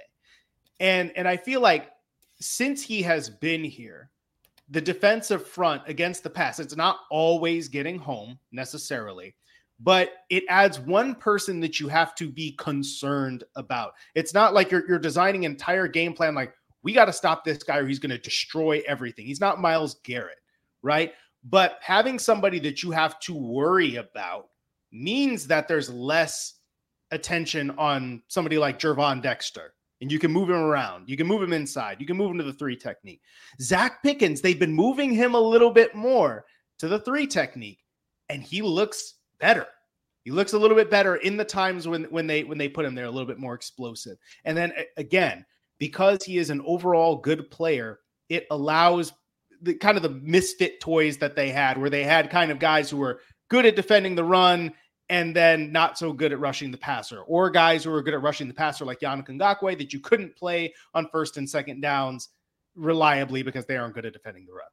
And I feel like since he has been here, the defensive front against the pass, it's not always getting home necessarily, but it adds one person that you have to be concerned about. It's not like you're designing an entire game plan like, we got to stop this guy or he's going to destroy everything. He's not Myles Garrett, right? But having somebody that you have to worry about means that there's less attention on somebody like Gervon Dexter, and you can move him around. You can move him inside. You can move him to the 3 technique. Zach Pickens, they've been moving him a little bit more to the 3 technique, and he looks better. He looks a little bit better in the times when they put him there, a little bit more explosive. And then again, because he is an overall good player, it allows the kind of the misfit toys that they had, where they had kind of guys who were good at defending the run and then not so good at rushing the passer, or guys who are good at rushing the passer like Yannick Ngakoue that you couldn't play on first and second downs reliably because they aren't good at defending the run.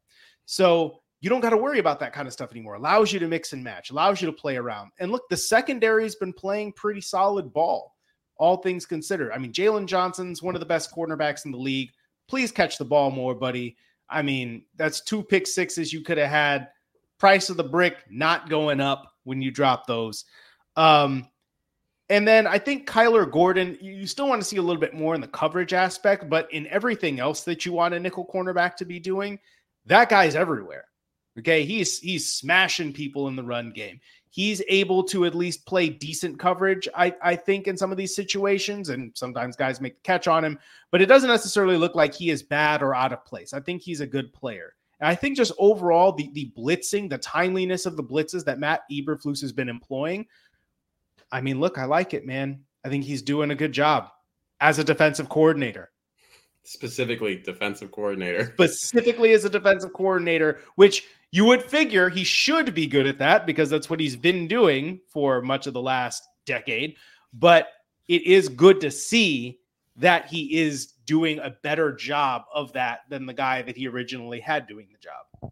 So you don't got to worry about that kind of stuff anymore. Allows you to mix and match, allows you to play around. And look, the secondary's been playing pretty solid ball, all things considered. I mean, Jalen Johnson's one of the best cornerbacks in the league. Please catch the ball more, buddy. I mean, that's 2 pick sixes you could have had. Price of the brick not going up when you drop those. And then I think Kyler Gordon, you still want to see a little bit more in the coverage aspect, but in everything else that you want a nickel cornerback to be doing, that guy's everywhere. Okay. He's smashing people in the run game. He's able to at least play decent coverage, I think, in some of these situations. And sometimes guys make the catch on him, but it doesn't necessarily look like he is bad or out of place. I think he's a good player. And I think just overall, the blitzing, the timeliness of the blitzes that Matt Eberflus has been employing, I mean, look, I like it, man. I think he's doing a good job as a defensive coordinator. Specifically defensive coordinator. Specifically as a defensive coordinator, which you would figure he should be good at that because that's what he's been doing for much of the last decade. But it is good to see that he is doing a better job of that than the guy that he originally had doing the job.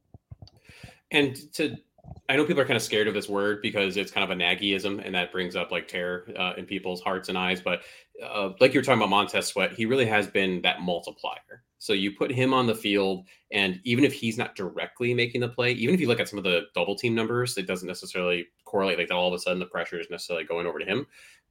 And I know people are kind of scared of this word because it's kind of a Nagyism, and that brings up like terror in people's hearts and eyes. But like you were talking about Montez Sweat, he really has been that multiplier. So you put him on the field, and even if he's not directly making the play, even if you look at some of the double team numbers, it doesn't necessarily correlate like that all of a sudden the pressure is necessarily going over to him.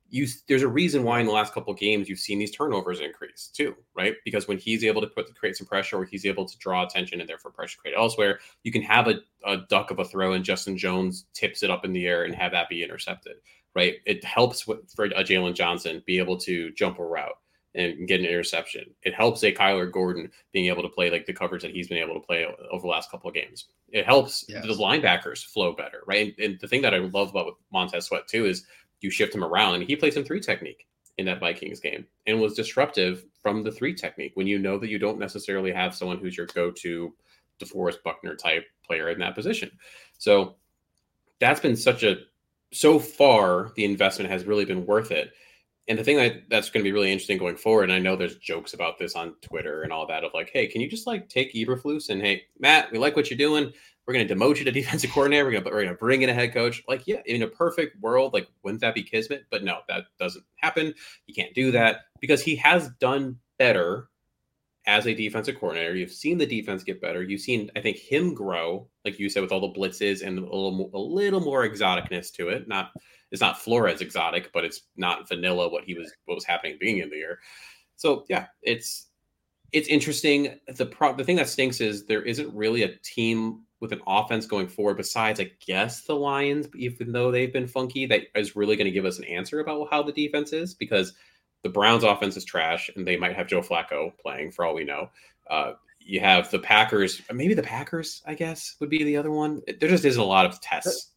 there's a reason why in the last couple of games you've seen these turnovers increase too, right? Because when he's able to create some pressure, or he's able to draw attention and therefore pressure create elsewhere, you can have a duck of a throw and Justin Jones tips it up in the air and have that be intercepted, right? It helps for a Jalen Johnson be able to jump a route and get an interception. It helps a Kyler Gordon being able to play like the coverage that he's been able to play over the last couple of games. It helps the linebackers flow better, right? And the thing that I love about Montez Sweat too is you shift him around, and he played some 3 technique in that Vikings game and was disruptive from the 3 technique when you know that you don't necessarily have someone who's your go-to DeForest Buckner type player in that position. So that's been so far the investment has really been worth it. And the thing that's going to be really interesting going forward, and I know there's jokes about this on Twitter and all that of like, hey, can you just like take Eberflus and hey, Matt, we like what you're doing. We're going to demote you to defensive coordinator. We're going to bring in a head coach. Like, yeah, in a perfect world, like, wouldn't that be kismet? But no, that doesn't happen. You can't do that because he has done better as a defensive coordinator. You've seen the defense get better. You've seen, I think, him grow, like you said, with all the blitzes and a little more exoticness to it. It's not Flores exotic, but it's not vanilla what was happening at the beginning of the year. So yeah, it's interesting. The thing that stinks is there isn't really a team with an offense going forward besides, I guess, the Lions, even though they've been funky, that is really going to give us an answer about how the defense is, because the Browns offense is trash and they might have Joe Flacco playing for all we know. You have the Packers, maybe the Packers, I guess, would be the other one. There just isn't a lot of tests.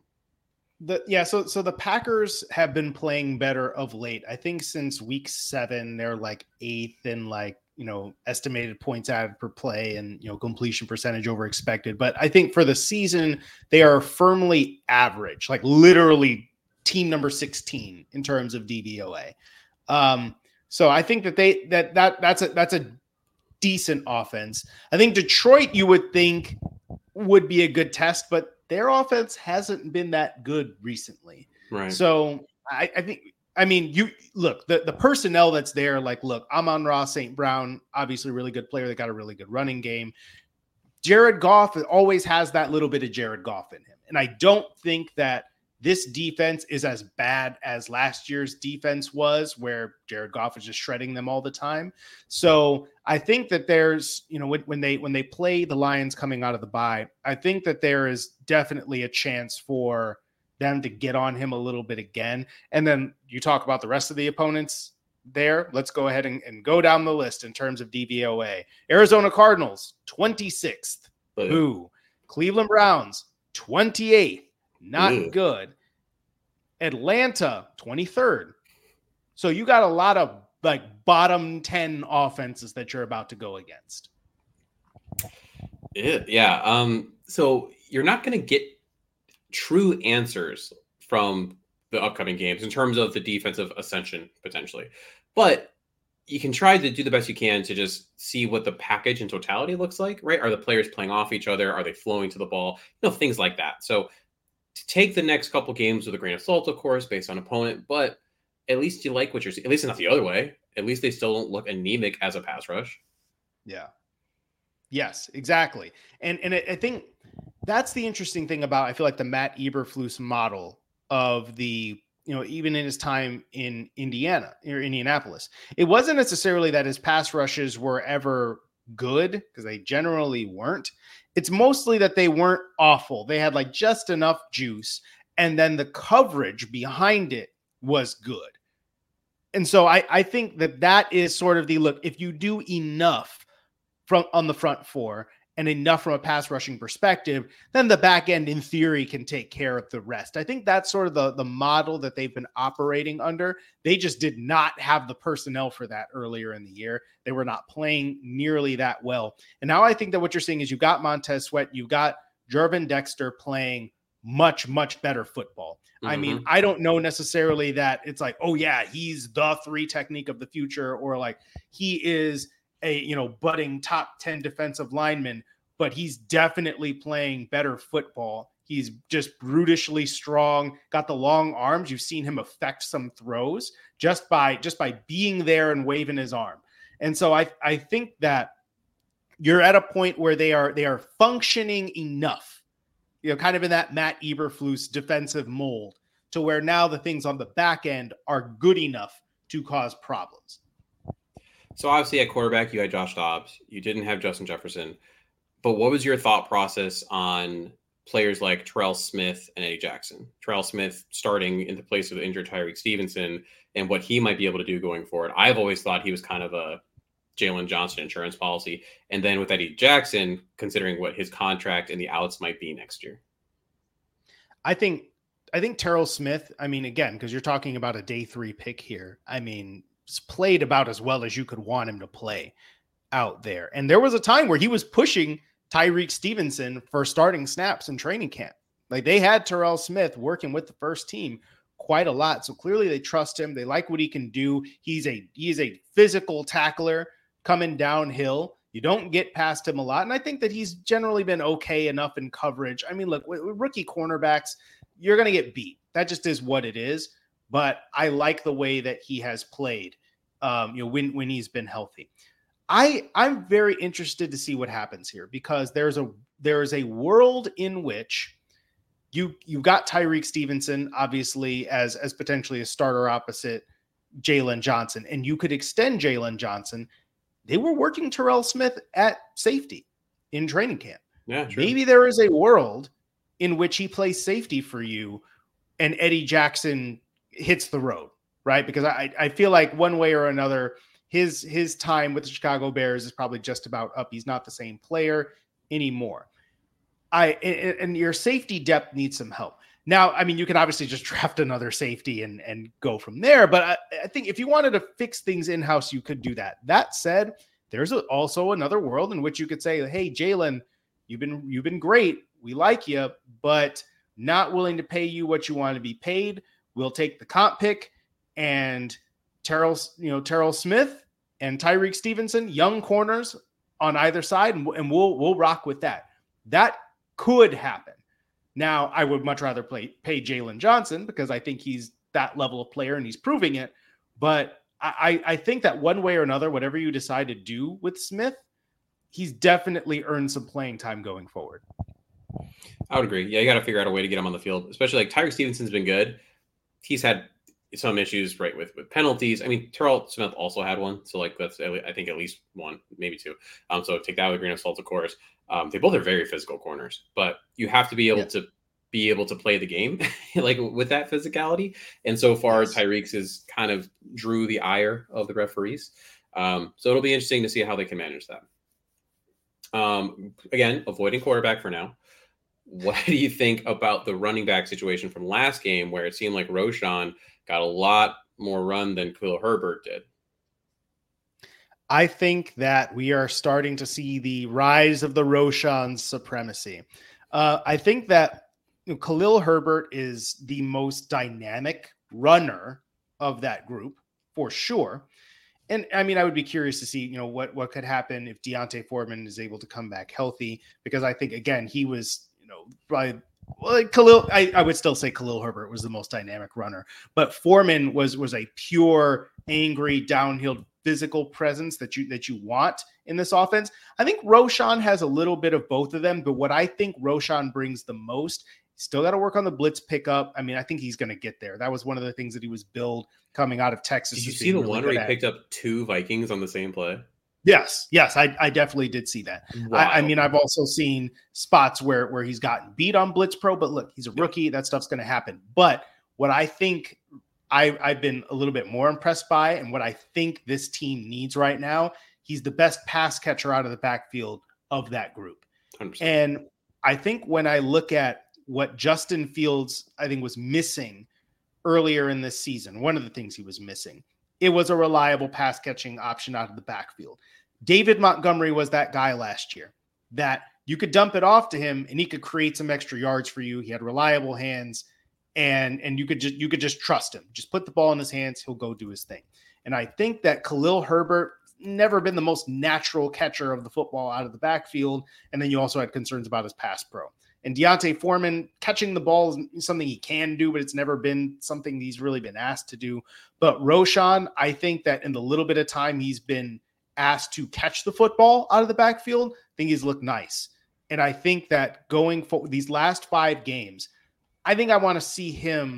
So the Packers have been playing better of late. I think since week 7, they're like 8th in estimated points added per play and, completion percentage over expected. But I think for the season, they are firmly average, like literally team number 16 in terms of DVOA. So I think that's a decent offense. I think Detroit, you would think, would be a good test, but their offense hasn't been that good recently. Right. So you look, the personnel that's there, like, look, Amon-Ra St. Brown, obviously a really good player. They got a really good running game. Jared Goff always has that little bit of Jared Goff in him. And I don't think that this defense is as bad as last year's defense was, where Jared Goff is just shredding them all the time. So I think that there's, when they play the Lions coming out of the bye, I think that there is definitely a chance for them to get on him a little bit again. And then you talk about the rest of the opponents there. Let's go ahead and go down the list in terms of DVOA. Arizona Cardinals, 26th. Boo. Cleveland Browns, 28th. Not good. Atlanta, 23rd. So you got a lot of like bottom 10 offenses that you're about to go against. Yeah. So you're not going to get true answers from the upcoming games in terms of the defensive ascension potentially, but you can try to do the best you can to just see what the package in totality looks like, right? Are the players playing off each other? Are they flowing to the ball? Things like that. So to take the next couple games with a grain of salt, of course, based on opponent, but at least you like what you're seeing. At least it's not the other way. At least they still don't look anemic as a pass rush. Yeah. Yes, exactly. And I think that's the interesting thing about, I feel like, the Matt Eberflus model of the, even in his time in Indiana or Indianapolis, it wasn't necessarily that his pass rushes were ever good, because they generally weren't. It's mostly that they weren't awful. They had like just enough juice, and then the coverage behind it was good. And so I think that is sort of the look. If you do enough on the front four and enough from a pass rushing perspective, then the back end in theory can take care of the rest. I think that's sort of the model that they've been operating under. They just did not have the personnel for that earlier in the year. They were not playing nearly that well. And now I think that what you're seeing is you've got Montez Sweat, you've got Gervon Dexter playing much, much better football. Mm-hmm. I mean, I don't know necessarily that it's like, oh yeah, he's the 3 technique of the future, or like he is a, budding top 10 defensive lineman, but he's definitely playing better football. He's just brutishly strong, got the long arms. You've seen him affect some throws just by being there and waving his arm. And so I think that you're at a point where they are functioning enough, kind of in that Matt Eberflus defensive mold, to where now the things on the back end are good enough to cause problems. So obviously at quarterback, you had Josh Dobbs. You didn't have Justin Jefferson. But what was your thought process on players like Terrell Smith and Eddie Jackson? Terrell Smith starting in the place of the injured Tyreek Stevenson and what he might be able to do going forward. I've always thought he was kind of a Jalen Johnson insurance policy. And then with Eddie Jackson, considering what his contract and the outs might be next year. I think Terrell Smith, I mean, again, because you're talking about a day 3 pick here. I mean, it's played about as well as you could want him to play out there. And there was a time where he was pushing Tyreek Stevenson for starting snaps in training camp. Like, they had Terrell Smith working with the first team quite a lot. So clearly they trust him. They like what he can do. He is a physical tackler coming downhill. You don't get past him a lot. And I think that he's generally been okay enough in coverage. I mean, look, with rookie cornerbacks, you're going to get beat. That just is what it is. But I like the way that he has played, when he's been healthy. I'm very interested to see what happens here, because there is a world in which you've got Tyreek Stevenson, obviously, as potentially a starter opposite Jalen Johnson, and you could extend Jalen Johnson. They were working Terrell Smith at safety in training camp. Yeah, true. Maybe there is a world in which he plays safety for you and Eddie Jackson hits the road, right? Because I feel like one way or another, his time with the Chicago Bears is probably just about up. He's not the same player anymore. And your safety depth needs some help. Now, I mean, you can obviously just draft another safety and go from there. But I think if you wanted to fix things in-house, you could do that. That said, there's also another world in which you could say, hey, Jalen, you've been great. We like you, but not willing to pay you what you want to be paid. We'll take the comp pick, and Terrell Smith and Tyreek Stevenson, young corners on either side, and we'll rock with that. That could happen. Now, I would much rather pay Jalen Johnson, because I think he's that level of player and he's proving it. But I think that one way or another, whatever you decide to do with Smith, he's definitely earned some playing time going forward. I would agree. Yeah, you got to figure out a way to get him on the field, especially like Tyreek Stevenson's been good. He's had some issues, right, with penalties. I mean, Terrell Smith also had one. So like that's, I think, at least one, maybe two. So take that with a grain of salt, of course. They both are very physical corners, but you have to be able to play the game like with that physicality. And so far, Tyreek's is kind of drew the ire of the referees. So it'll be interesting to see how they can manage that. Again, avoiding quarterback for now. What do you think about the running back situation from last game, where it seemed like Roschon got a lot more run than Khalil Herbert did? I think that we are starting to see the rise of the Roschon supremacy. I think that Khalil Herbert is the most dynamic runner of that group for sure. And I mean, I would be curious to see, what could happen if D'Onta Foreman is able to come back healthy, because I think, again, he was, probably Khalil. I would still say Khalil Herbert was the most dynamic runner, but Foreman was a pure, angry, downhill, physical presence that you want in this offense. I think Roschon has a little bit of both of them, but what I think Roschon brings the most, still got to work on the blitz pickup. I mean, I think he's going to get there. That was one of the things that he was billed coming out of Texas. Did you see the one where he picked up 2 Vikings on the same play? Yes, I definitely did see that. Wow. I mean, I've also seen spots where he's gotten beat on Blitz Pro, but look, he's a rookie. That stuff's going to happen. But what I think I've been a little bit more impressed by, and what I think this team needs right now, he's the best pass catcher out of the backfield of that group. 100%. And I think when I look at what Justin Fields, I think, was missing earlier in this season, one of the things he was missing, it was a reliable pass catching option out of the backfield. David Montgomery was that guy last year that you could dump it off to him and he could create some extra yards for you. He had reliable hands, and you could just trust him. Just put the ball in his hands, he'll go do his thing. And I think that Khalil Herbert never been the most natural catcher of the football out of the backfield. And then you also had concerns about his pass pro. And D'Onta Foreman catching the ball is something he can do, but it's never been something he's really been asked to do. But Roschon, I think that in the little bit of time he's been asked to catch the football out of the backfield, I think he's looked nice. And I think that going for these last 5 games, I think I want to see him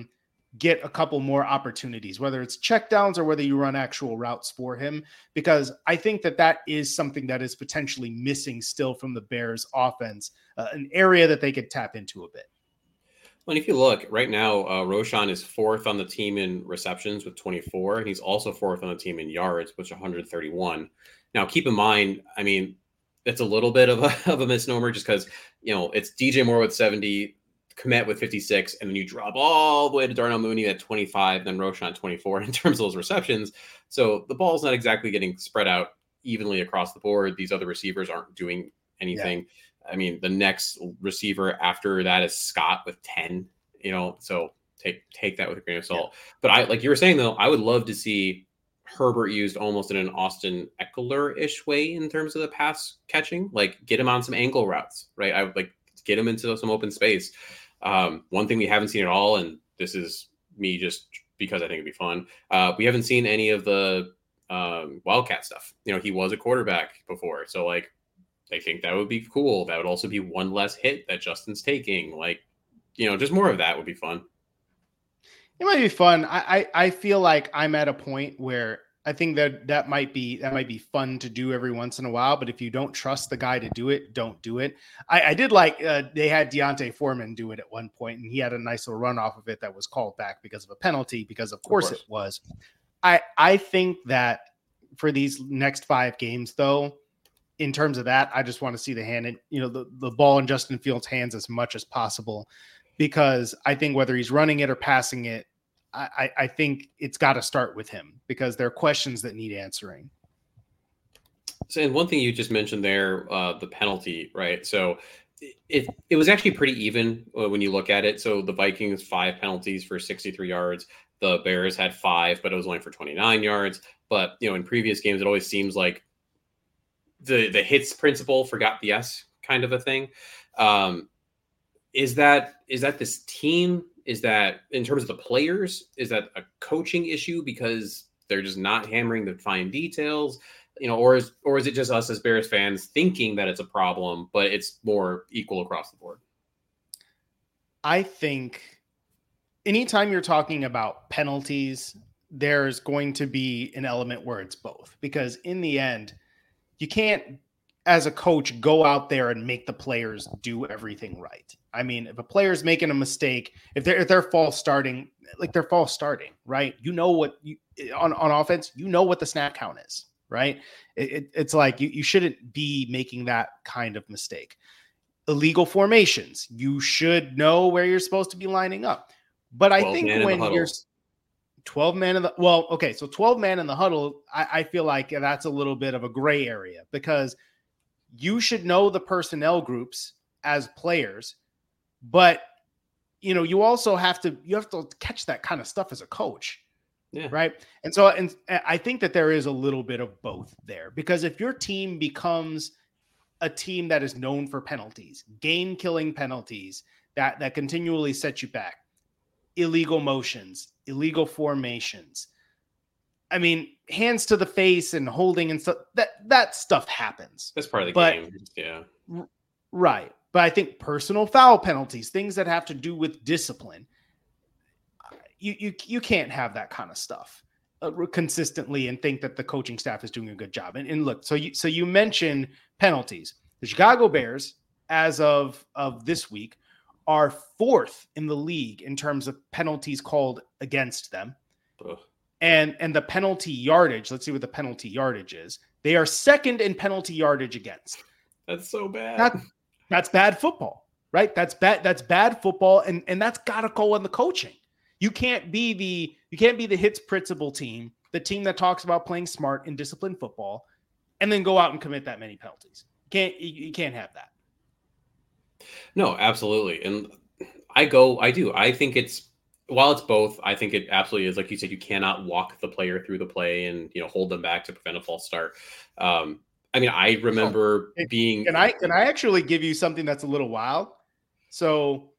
get a couple more opportunities, whether it's checkdowns or whether you run actual routes for him, because I think that is something that is potentially missing still from the Bears offense, an area that they could tap into a bit. Well, if you look right now, Roschon is 4th on the team in receptions with 24, and he's also 4th on the team in yards, which 131. Now, keep in mind, I mean, it's a little bit of a misnomer just because, it's DJ Moore with 70, Kmet with 56, and then you drop all the way to Darnell Mooney at 25, then Roschon 24 in terms of those receptions. So the ball's not exactly getting spread out evenly across the board. These other receivers aren't doing anything. Yeah. I mean, the next receiver after that is Scott with 10, so take that with a grain of salt. Yeah. But I, like you were saying, though, I would love to see Herbert used almost in an Austin Eckler-ish way in terms of the pass catching, like get him on some angle routes, right? I would like get him into some open space. One thing we haven't seen at all, and this is me just because I think it'd be fun. We haven't seen any of the Wildcat stuff. He was a quarterback before. So like, I think that would be cool. That would also be one less hit that Justin's taking. Like, just more of that would be fun. It might be fun. I feel like I'm at a point where I think that might be fun to do every once in a while, but if you don't trust the guy to do it, don't do it. I did like they had Deontay Foreman do it at one point, and he had a nice little run off of it that was called back because of a penalty, because of course it was. I think that for these next 5 games, though, in terms of that, I just want to see the hand and the ball in Justin Fields' hands as much as possible, because I think whether he's running it or passing it, I think it's got to start with him because there are questions that need answering. So, and one thing you just mentioned there, the penalty, right? So it was actually pretty even when you look at it. So the Vikings 5 penalties for 63 yards. The Bears had 5, but it was only for 29 yards. But in previous games, it always seems like the hits principle forgot the S kind of a thing. Is that this team? Is that in terms of the players? Is that a coaching issue because they're just not hammering the fine details? Or is it just us as Bears fans thinking that it's a problem, but it's more equal across the board? I think anytime you're talking about penalties, there's going to be an element where it's both, because in the end, you can't, as a coach, go out there and make the players do everything right. I mean, if a player's making a mistake, if they're false starting, like they're false starting, right? On offense, what the snap count is, right? It's like you shouldn't be making that kind of mistake. Illegal formations, you should know where you're supposed to be lining up. But I think when you're 12 man in the 12 man in the huddle, I feel like that's a little bit of a gray area, because you should know the personnel groups as players, but you also have to catch that kind of stuff as a coach. Yeah. Right. And I think that there is a little bit of both there, because if your team becomes a team that is known for penalties, game killing penalties that continually set you back, illegal motions, illegal formations, I mean, hands to the face and holding and stuff, that stuff happens. That's part of the game. Yeah. Right. But I think personal foul penalties, things that have to do with discipline, you can't have that kind of stuff consistently and think that the coaching staff is doing a good job. And look, so you mentioned penalties. The Chicago Bears, as of this week, are 4th in the league in terms of penalties called against them. Ugh. And the penalty yardage, let's see what the penalty yardage is. They are 2nd in penalty yardage against. That's so bad. That's bad football, right? That's bad football. And that's got to go on the coaching. You can't be the hits principal team, the team that talks about playing smart and disciplined football, and then go out and commit that many penalties. You can't have that. No, absolutely. And I think while it's both, I think it absolutely is. Like you said, you cannot walk the player through the play and, hold them back to prevent a false start. I mean, I remember being. Can I actually give you something that's a little wild? So,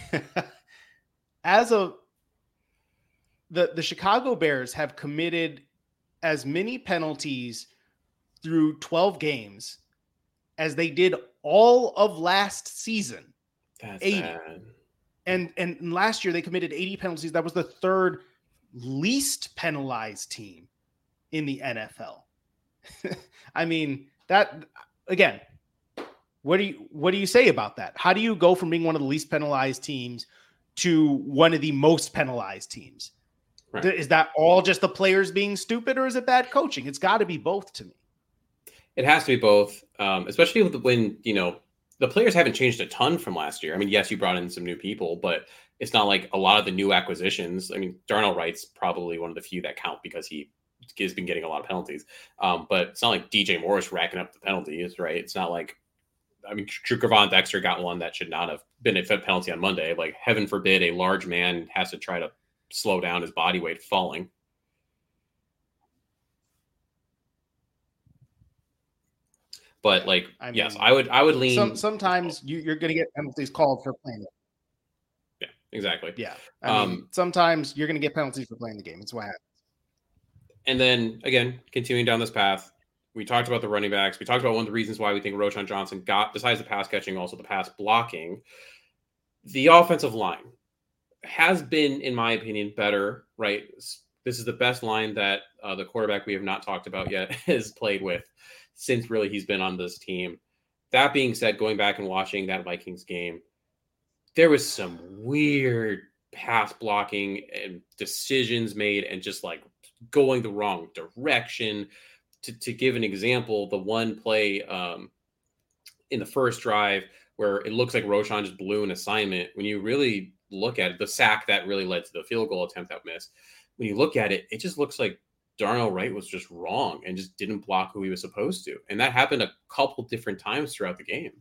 as of the Chicago Bears have committed as many penalties through 12 games as they did all of last season. That's 80. bad. And last year they committed 80 penalties. That was the third least penalized team in the NFL. I mean, that again, what do you say about that? How do you go from being one of the least penalized teams to one of the most penalized teams? Right. Is that all just the players being stupid, or is it bad coaching? It's got to be both to me. It has to be both, especially when, the players haven't changed a ton from last year. I mean, yes, you brought in some new people, but it's not like a lot of the new acquisitions. I mean, Darnell Wright's probably one of the few that count because he has been getting a lot of penalties. But it's not like DJ Morris racking up the penalties, right? It's not like, I mean, Gravon Dexter got one that should not have been a penalty on Monday. Like, heaven forbid a large man has to try to slow down his body weight falling. But yes, I would lean. Sometimes you're going to get penalties called for playing it. Yeah, exactly. Yeah. I mean, sometimes you're going to get penalties for playing the game. It's what happens. And then again, continuing down this path, we talked about the running backs. We talked about one of the reasons why we think Roschon Johnson got, besides the pass catching, also the pass blocking. The offensive line has been, in my opinion, better, right? This is the best line that the quarterback we have not talked about yet has played with since really he's been on this team. That being said, going back and watching that Vikings game, there was some weird pass blocking and decisions made and just going the wrong direction. To give an example, the one play in the first drive where it looks like Roschon just blew an assignment, when you really look at it, the sack that really led to the field goal attempt that missed, when you look at it, it just looks like Darnell Wright was just wrong and just didn't block who he was supposed to. And that happened a couple different times throughout the game.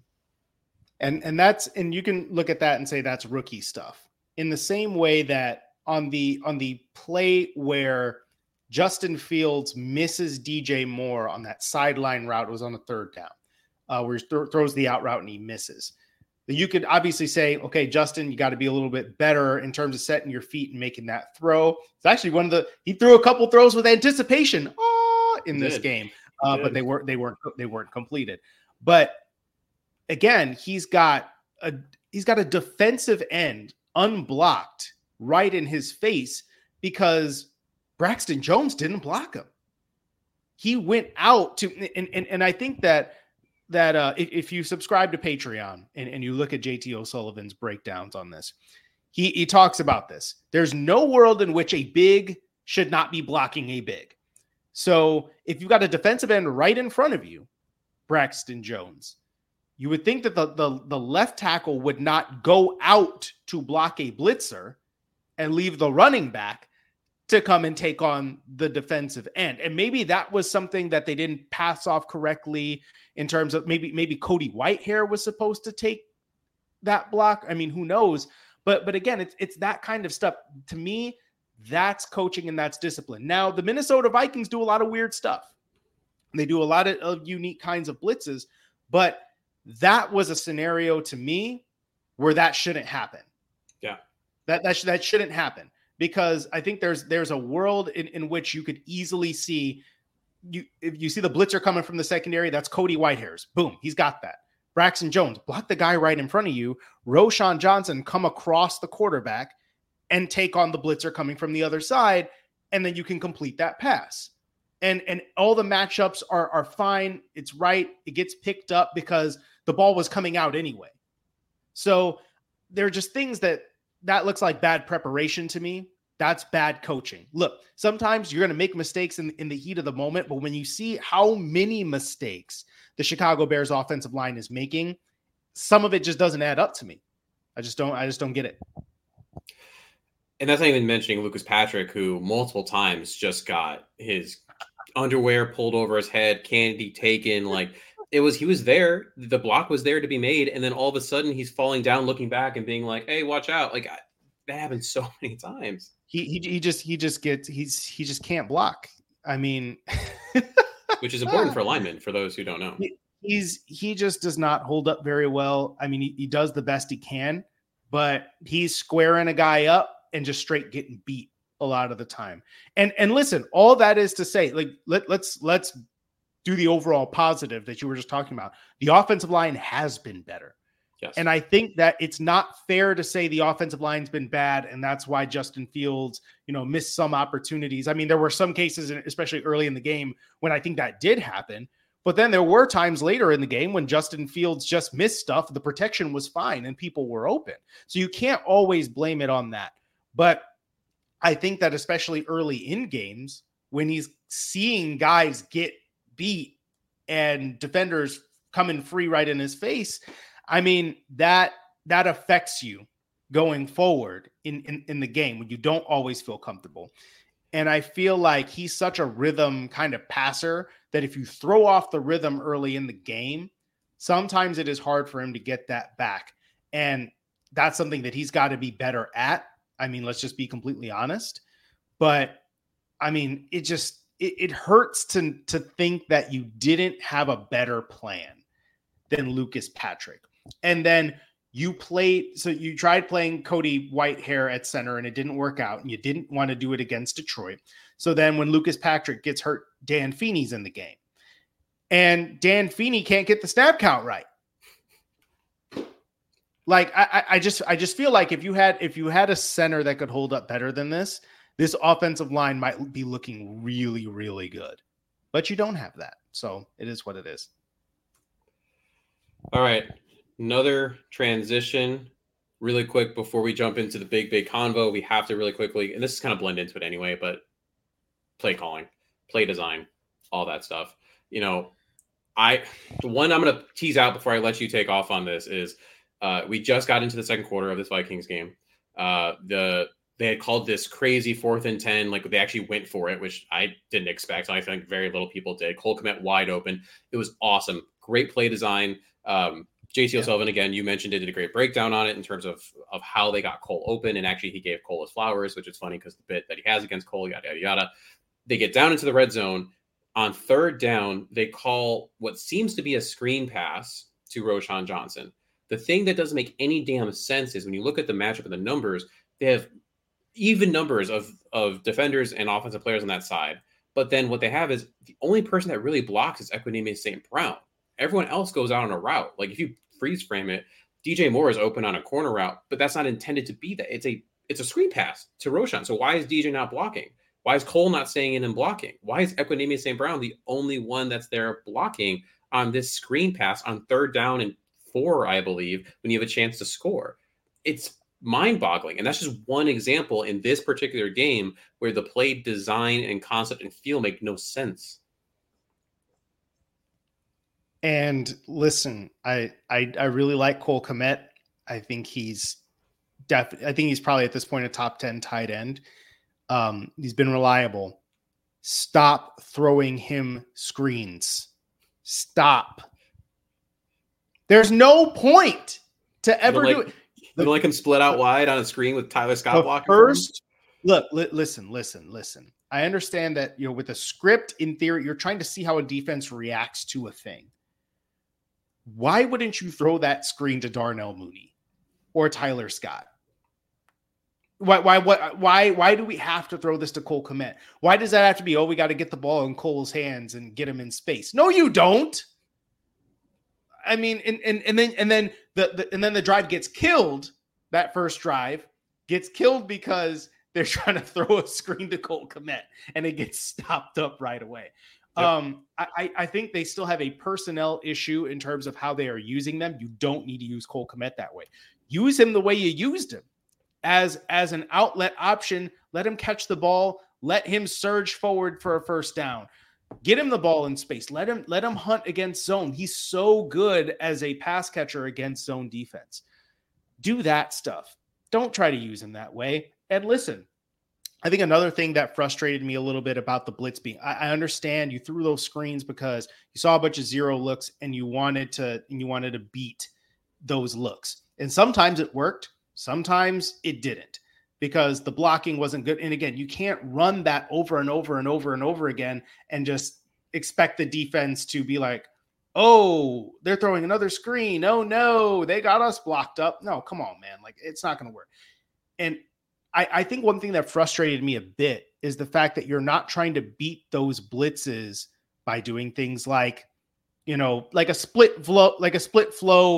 And you can look at that and say that's rookie stuff. In the same way that on the play where Justin Fields misses DJ Moore on that sideline route, it was on the third down, where he throws the out route and he misses. You could obviously say, okay, Justin, you got to be a little bit better in terms of setting your feet and making that throw. It's actually he threw a couple throws with anticipation in this game, but they weren't completed. But again, he's got a defensive end unblocked right in his face because Braxton Jones didn't block him. He went out to, and I think that if you subscribe to Patreon and you look at JT O'Sullivan's breakdowns on this, he talks about this. There's no world in which a big should not be blocking a big. So if you've got a defensive end right in front of you, Braxton Jones, you would think that the left tackle would not go out to block a blitzer and leave the running back to come and take on the defensive end. And maybe that was something that they didn't pass off correctly in terms of maybe Cody Whitehair was supposed to take that block. I mean, who knows? But again, it's that kind of stuff. To me, that's coaching and that's discipline. Now, the Minnesota Vikings do a lot of weird stuff. They do a lot of unique kinds of blitzes, but that was a scenario to me where that shouldn't happen. Yeah. That shouldn't happen. Because I think there's a world in which you could easily see if you see the blitzer coming from the secondary, that's Cody Whitehair's. Boom, he's got that. Braxton Jones, block the guy right in front of you. Roschon Johnson, come across the quarterback and take on the blitzer coming from the other side, and then you can complete that pass. And all the matchups are fine. It's right. It gets picked up because the ball was coming out anyway. So there are just things that looks like bad preparation to me. That's bad coaching. Look, sometimes you're going to make mistakes in the heat of the moment, but when you see how many mistakes the Chicago Bears offensive line is making, some of it just doesn't add up to me. I just don't get it. And that's not even mentioning Lucas Patrick, who multiple times just got his underwear pulled over his head, candy taken. He was there. The block was there to be made. And then all of a sudden he's falling down, looking back and being like, hey, watch out. That happens so many times. He just can't block. I mean, which is important for linemen, for those who don't know. He just does not hold up very well. I mean, he does the best he can, but he's squaring a guy up and just straight getting beat a lot of the time. And listen, all that is to say, let's do the overall positive that you were just talking about. The offensive line has been better. Yes. And I think that it's not fair to say the offensive line's been bad, and that's why Justin Fields, missed some opportunities. I mean, there were some cases, especially early in the game, when I think that did happen. But then there were times later in the game when Justin Fields just missed stuff. The protection was fine and people were open. So you can't always blame it on that. But I think that especially early in games, when he's seeing guys get beat and defenders coming free right in his face, I mean, that affects you going forward in the game when you don't always feel comfortable. And I feel like he's such a rhythm kind of passer that if you throw off the rhythm early in the game, sometimes it is hard for him to get that back. And that's something that he's got to be better at. I mean, let's just be completely honest. But I mean, it hurts to think that you didn't have a better plan than Lucas Patrick. And then you tried playing Cody Whitehair at center and it didn't work out, and you didn't want to do it against Detroit. So then when Lucas Patrick gets hurt, Dan Feeney's in the game. And Dan Feeney can't get the snap count right. Like I just feel like if you had a center that could hold up better than this offensive line might be looking really, really good. But you don't have that. So it is what it is. All right. Another transition really quick before we jump into the big convo. We have to really quickly, and this is kind of blend into it anyway, but play calling, play design, all that stuff. The one I'm going to tease out before I let you take off on this is we just got into the second quarter of this Vikings game. They had called this crazy 4th and 10. Like they actually went for it, which I didn't expect. I think very little people did. Cole Kmet wide open. It was awesome. Great play design. JT O'Sullivan, again, you mentioned it, did a great breakdown on it in terms of how they got Cole open. And actually he gave Cole his flowers, which is funny because the bit that he has against Cole, yada, yada, yada. They get down into the red zone. On 3rd down, they call what seems to be a screen pass to Roschon Johnson. The thing that doesn't make any damn sense is when you look at the matchup and the numbers, they have even numbers of defenders and offensive players on that side. But then what they have is the only person that really blocks is Equanimeous St. Brown. Everyone else goes out on a route. Like if you freeze frame it, DJ Moore is open on a corner route, but that's not intended to be that. It's a screen pass to Roschon. So why is DJ not blocking? Why is Cole not staying in and blocking? Why is Equanimeous St. Brown the only one that's there blocking on this screen pass on 3rd down and 4, I believe, when you have a chance to score? It's mind-boggling. And that's just one example in this particular game where the play design and concept and feel make no sense. And listen, I really like Cole Kmet. I think he's probably at this point a top 10 tight end. He's been reliable. Stop throwing him screens. Stop. There's no point to ever do it. You like him split out wide on a screen with Tyler Scott blocking. First, look, listen. I understand that, with a script, in theory, you're trying to see how a defense reacts to a thing. Why wouldn't you throw that screen to Darnell Mooney or Tyler Scott? Why do we have to throw this to Cole Kmet? Why does that have to be, we got to get the ball in Cole's hands and get him in space? No, you don't. I mean, and then the drive gets killed. That first drive gets killed because they're trying to throw a screen to Cole Kmet and it gets stopped up right away. Yep. I think they still have a personnel issue in terms of how they are using them. You don't need to use Cole Kmet that way. Use him the way you used him as an outlet option. Let him catch the ball. Let him surge forward for a first down. Get him the ball in space. Let him hunt against zone. He's so good as a pass catcher against zone defense. Do that stuff. Don't try to use him that way. And listen, I think another thing that frustrated me a little bit about the blitz being, I understand you threw those screens because you saw a bunch of zero looks and you wanted to beat those looks. And sometimes it worked. Sometimes it didn't because the blocking wasn't good. And again, you can't run that over and over and over and over again and just expect the defense to be like, oh, they're throwing another screen. Oh no, they got us blocked up. No, come on, man. Like it's not going to work. And I think one thing that frustrated me a bit is the fact that you're not trying to beat those blitzes by doing things like, like a split flow,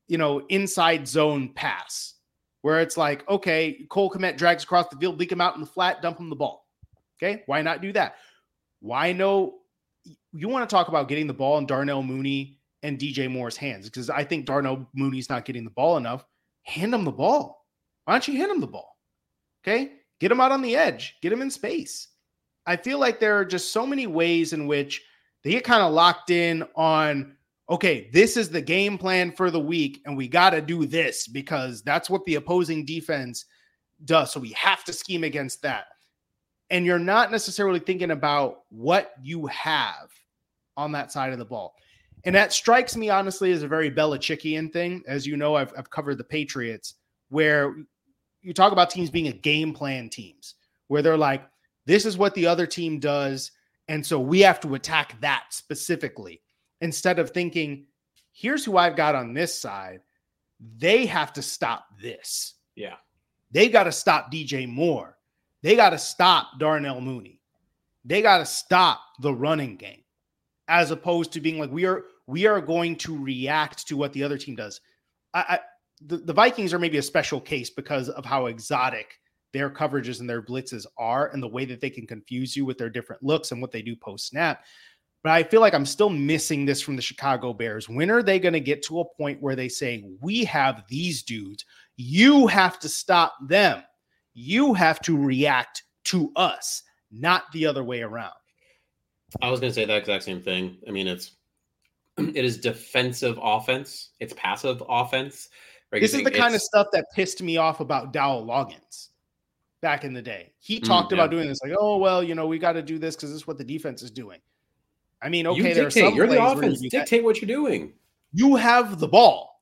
inside zone pass where it's like, okay, Cole Kmet drags across the field, leak him out in the flat, dump him the ball. Okay. Why not do that? Why no? You want to talk about getting the ball in Darnell Mooney and DJ Moore's hands, because I think Darnell Mooney's not getting the ball enough. Hand him the ball. Why don't you hand him the ball? Okay. Get him out on the edge. Get him in space. I feel like there are just so many ways in which they get kind of locked in on, okay, this is the game plan for the week, and we got to do this because that's what the opposing defense does. So we have to scheme against that. And you're not necessarily thinking about what you have on that side of the ball. And that strikes me, honestly, as a very Belichickian thing. As you know, I've covered the Patriots, where you talk about teams being a game plan teams, where they're like, this is what the other team does, and so we have to attack that specifically. Instead of thinking, here's who I've got on this side. They have to stop this. Yeah. They got to stop DJ Moore. They got to stop Darnell Mooney. They got to stop the running game, as opposed to being like, we are going to react to what the other team does. The Vikings are maybe a special case because of how exotic their coverages and their blitzes are and the way that they can confuse you with their different looks and what they do post snap. But I feel like I'm still missing this from the Chicago Bears. When are they going to get to a point where they say, we have these dudes, you have to stop them. You have to react to us, not the other way around. I was going to say that exact same thing. I mean, it is defensive offense. It's passive offense. Right? This is the kind of stuff that pissed me off about Dowell Loggins back in the day. He talked about doing this, like, oh, well, we got to do this because this is what the defense is doing. I mean, okay, there are some you're plays the offense. Dictate what you're doing. You have the ball.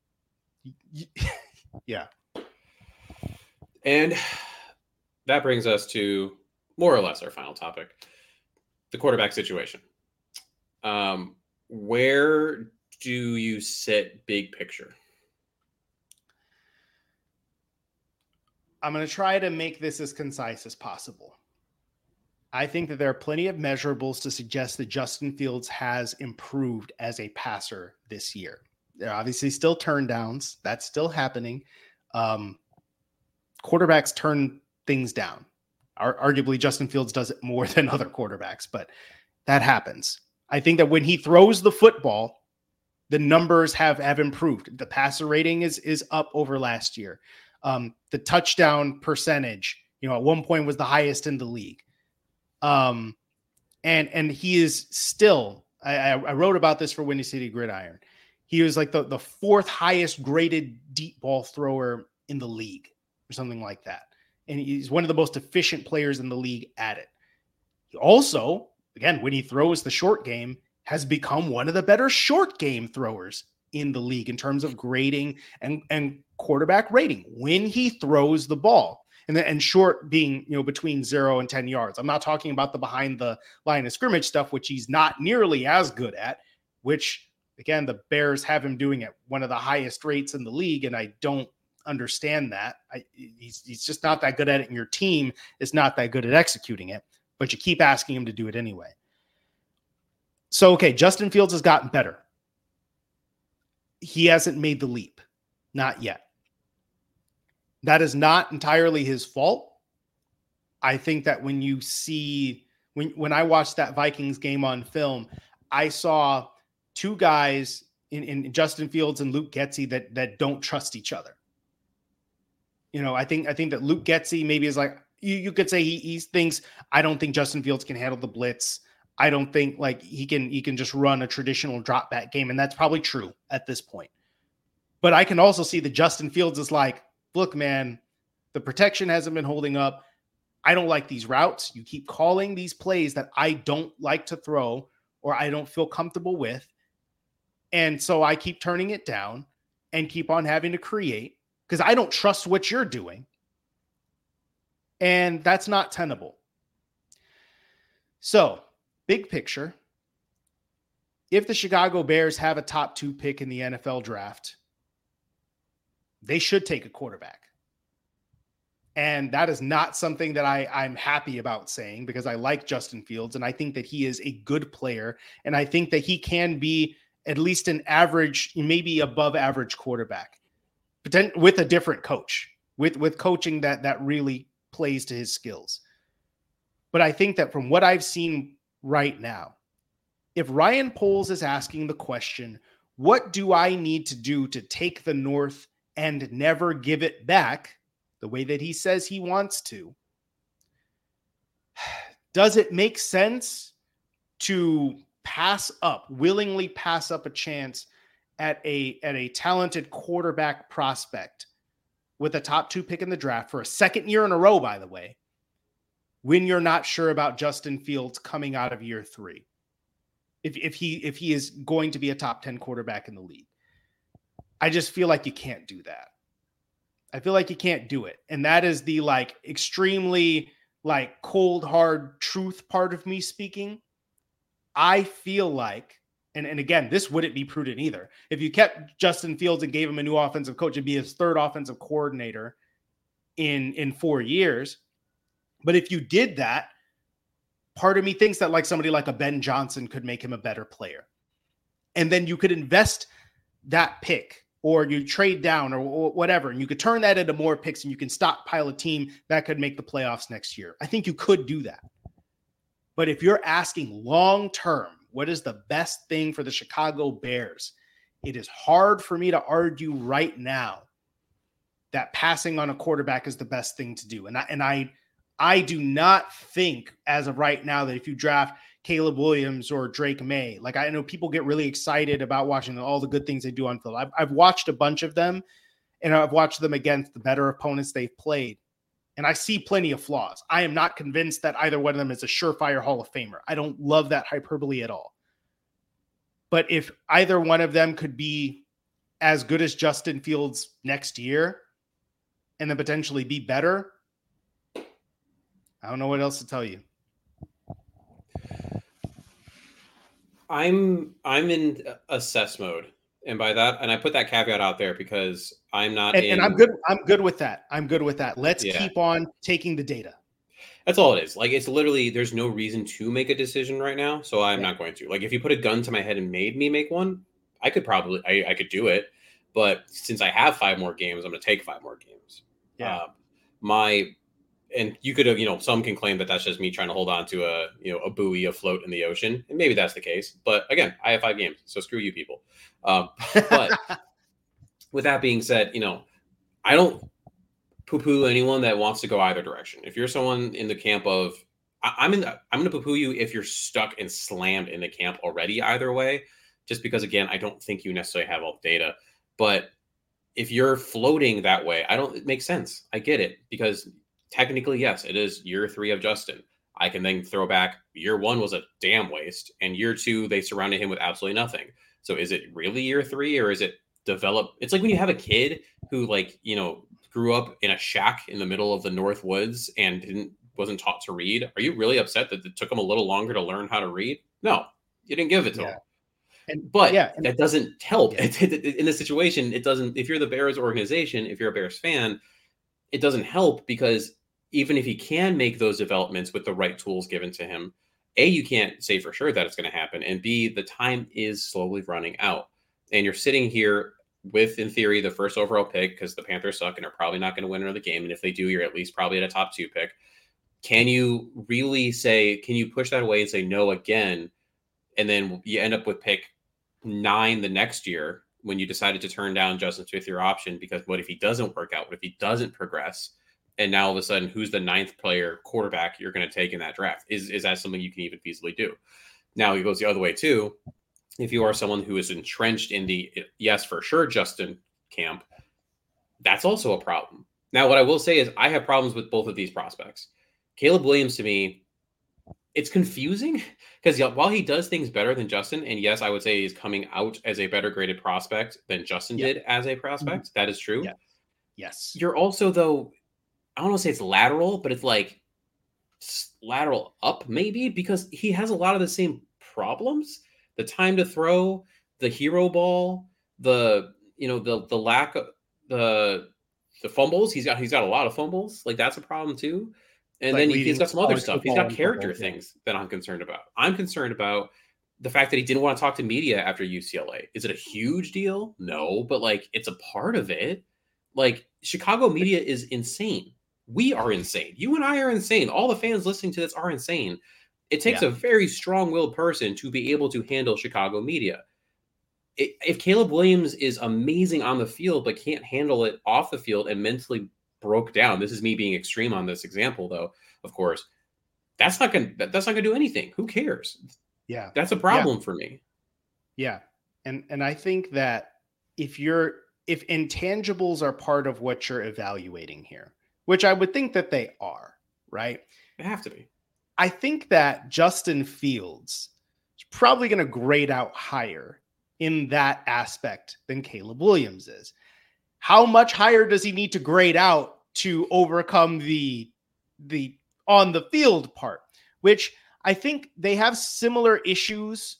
Yeah. And that brings us to more or less our final topic, the quarterback situation. Where do you sit big picture? I'm going to try to make this as concise as possible. I think that there are plenty of measurables to suggest that Justin Fields has improved as a passer this year. There are obviously still turn downs. That's still happening. Quarterbacks turn things down. Arguably, Justin Fields does it more than other quarterbacks, but that happens. I think that when he throws the football, the numbers have improved. The passer rating is up over last year. The touchdown percentage, at one point was the highest in the league. And he is still, I wrote about this for Windy City Gridiron. He was like the fourth highest graded deep ball thrower in the league or something like that. And he's one of the most efficient players in the league at it. He also, again, when he throws the short game, has become one of the better short game throwers in the league in terms of grading and quarterback rating when he throws the ball. And short being, between 0 and 10 yards. I'm not talking about the behind the line of scrimmage stuff, which he's not nearly as good at, which, again, the Bears have him doing at one of the highest rates in the league, and I don't understand that. He's just not that good at it, and your team is not that good at executing it, but you keep asking him to do it anyway. So, okay, Justin Fields has gotten better. He hasn't made the leap. Not yet. That is not entirely his fault. I think that when you see, when I watched that Vikings game on film, I saw two guys in Justin Fields and Luke Getsy that don't trust each other. I think that Luke Getsy maybe is like, you could say he thinks, I don't think Justin Fields can handle the blitz. I don't think like he can just run a traditional drop back game. And that's probably true at this point. But I can also see that Justin Fields is like, look, man, the protection hasn't been holding up. I don't like these routes. You keep calling these plays that I don't like to throw or I don't feel comfortable with. And so I keep turning it down and keep on having to create because I don't trust what you're doing. And that's not tenable. So, big picture, if the Chicago Bears have a top 2 pick in the NFL draft, they should take a quarterback. And that is not something that I'm happy about saying because I like Justin Fields and I think that he is a good player. And I think that he can be at least an average, maybe above average quarterback, with a different coach, with coaching that really plays to his skills. But I think that from what I've seen right now, if Ryan Poles is asking the question, what do I need to do to take the North and never give it back the way that he says he wants to? Does it make sense to willingly pass up a chance at a talented quarterback prospect with a top 2 pick in the draft for a second year in a row, by the way, when you're not sure about Justin Fields coming out of year 3? If he is going to be a top 10 quarterback in the league, I just feel like you can't do that. I feel like you can't do it. And that is the extremely cold, hard truth part of me speaking. I feel like, and again, this wouldn't be prudent either. If you kept Justin Fields and gave him a new offensive coach, it'd be his 3rd offensive coordinator in 4 years. But if you did that, part of me thinks that somebody like a Ben Johnson could make him a better player. And then you could invest that pick, or you trade down or whatever, and you could turn that into more picks and you can stockpile a team that could make the playoffs next year. I think you could do that. But if you're asking long-term, what is the best thing for the Chicago Bears? It is hard for me to argue right now that passing on a quarterback is the best thing to do. And I do not think as of right now that if you draft Caleb Williams or Drake May, I know people get really excited about watching all the good things they do on field. I've watched a bunch of them, and I've watched them against the better opponents they've played. And I see plenty of flaws. I am not convinced that either one of them is a surefire Hall of Famer. I don't love that hyperbole at all. But if either one of them could be as good as Justin Fields next year and then potentially be better, I don't know what else to tell you. I'm in assess mode. And by that, and I put that caveat out there because I'm not and I'm good with that. Let's keep on taking the data. That's all it is. It's literally, there's no reason to make a decision right now. So I'm not going to. If you put a gun to my head and made me make one, I could I could do it. But since I have 5 more games, I'm going to take 5 more games. Yeah. And you could have, some can claim that that's just me trying to hold on to a buoy afloat in the ocean. And maybe that's the case. But again, I have 5 games. So screw you people. But with that being said, I don't poo-poo anyone that wants to go either direction. If you're someone in the camp of, I'm going to poo-poo you if you're stuck and slammed in the camp already either way, just because, again, I don't think you necessarily have all the data. But if you're floating that way, it makes sense. I get it, because technically, yes, it is year 3 of Justin. I can then throw back year 1 was a damn waste, and year 2, they surrounded him with absolutely nothing. So is it really year 3, or is it develop? It's like when you have a kid who grew up in a shack in the middle of the North Woods and wasn't taught to read. Are you really upset that it took him a little longer to learn how to read? No, you didn't give it to him. That doesn't help. In this situation, it doesn't. If you're the Bears organization, if you're a Bears fan, it doesn't help, because even if he can make those developments with the right tools given to him, A, you can't say for sure that it's going to happen, and B, the time is slowly running out. And you're sitting here with, in theory, the first overall pick, because the Panthers suck and are probably not going to win another game. And if they do, you're at least probably at a top 2 pick. Can you really can you push that away and say no again? And then you end up with pick 9 the next year when you decided to turn down Justin Smith, your option, because what if he doesn't work out? What if he doesn't progress? And now all of a sudden, who's the 9th player quarterback you're going to take in that draft? Is that something you can even feasibly do? Now it goes the other way too. If you are someone who is entrenched in the yes, for sure, Justin camp, that's also a problem. Now, what I will say is I have problems with both of these prospects. Caleb Williams, to me, it's confusing because while he does things better than Justin, and yes, I would say he's coming out as a better graded prospect than Justin did as a prospect. That is true. Yeah. Yes. You're also, though, I don't want to say it's lateral, but it's lateral up maybe, because he has a lot of the same problems. The time to throw, the hero ball, the lack of the fumbles. He's got a lot of fumbles. That's a problem too. And then he's got some other stuff. He's got character things that I'm concerned about. I'm concerned about the fact that he didn't want to talk to media after UCLA. Is it a huge deal? No, but like it's a part of it. Like Chicago media is insane. We are insane. You and I are insane. All the fans listening to this are insane. It takes a very strong-willed person to be able to handle Chicago media. If Caleb Williams is amazing on the field but can't handle it off the field and mentally broke down, this is me being extreme on this example, though, of course, that's not gonna do anything. Who cares? Yeah, that's a problem for me. Yeah, and I think that if intangibles are part of what you're evaluating here, which I would think that they are, right? They have to be. I think that Justin Fields is probably going to grade out higher in that aspect than Caleb Williams is. How much higher does he need to grade out to overcome the on the field part, which I think they have similar issues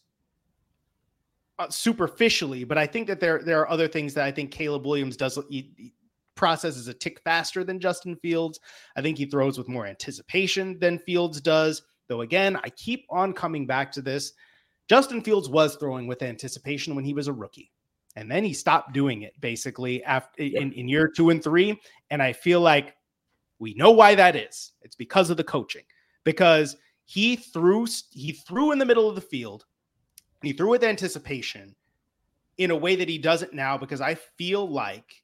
superficially, but I think that there are other things that I think Caleb Williams does. He processes a tick faster than Justin Fields. I think he throws with more anticipation than Fields does. Though again, I keep on coming back to this. Justin Fields was throwing with anticipation when he was a rookie. And then he stopped doing it basically after in year 2 and 3. And I feel like we know why that is. It's because of the coaching, because he threw in the middle of the field. He threw with anticipation in a way that he doesn't now, because I feel like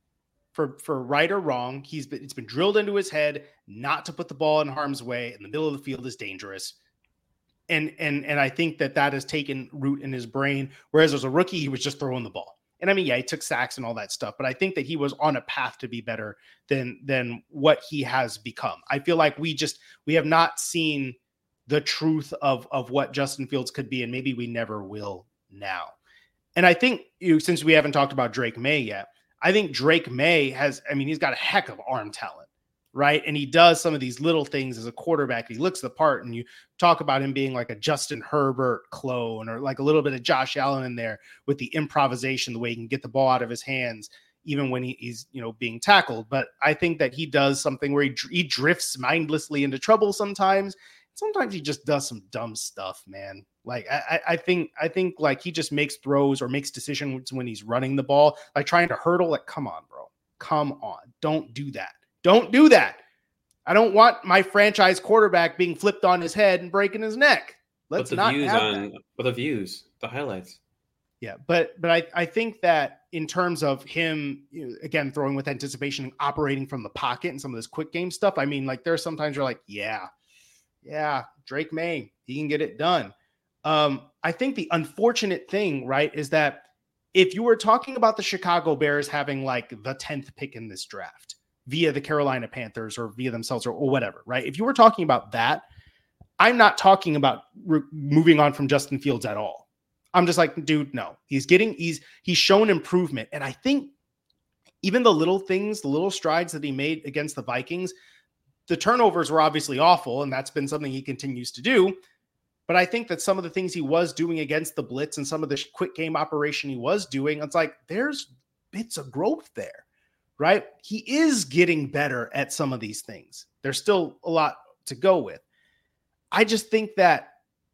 for right or wrong, it's been drilled into his head not to put the ball in harm's way, and the middle of the field is dangerous. And I think that has taken root in his brain. Whereas as a rookie, he was just throwing the ball. And I mean, yeah, he took sacks and all that stuff, but I think that he was on a path to be better than what he has become. I feel like we have not seen the truth of what Justin Fields could be, and maybe we never will now. And I think since we haven't talked about Drake May yet, I think Drake May he's got a heck of arm talent, right? And he does some of these little things as a quarterback. He looks the part, and you talk about him being like a Justin Herbert clone, or like a little bit of Josh Allen in there with the improvisation, the way he can get the ball out of his hands, even when he's being tackled. But I think that he does something where he drifts mindlessly into trouble sometimes. Sometimes he just does some dumb stuff, man. Like I think like he just makes throws or makes decisions when he's running the ball, like trying to hurdle. Like, come on, bro. Come on. Don't do that. Don't do that. I don't want my franchise quarterback being flipped on his head and breaking his neck. Let's not have that. With the views, the highlights. Yeah, but I think that in terms of him, again, throwing with anticipation, operating from the pocket and some of this quick game stuff, I mean, like there's sometimes you're like, yeah, Drake May, he can get it done. I think the unfortunate thing, right, is that if you were talking about the Chicago Bears having like the 10th pick in this draft via the Carolina Panthers or via themselves or whatever, right? If you were talking about that, I'm not talking about moving on from Justin Fields at all. I'm just like, dude, no, he's shown improvement. And I think even the little things, the little strides that he made against the Vikings, the turnovers were obviously awful, and that's been something he continues to do. But I think that some of the things he was doing against the blitz and some of the quick game operation he was doing, it's like there's bits of growth there, right? He is getting better at some of these things. There's still a lot to go with. I just think that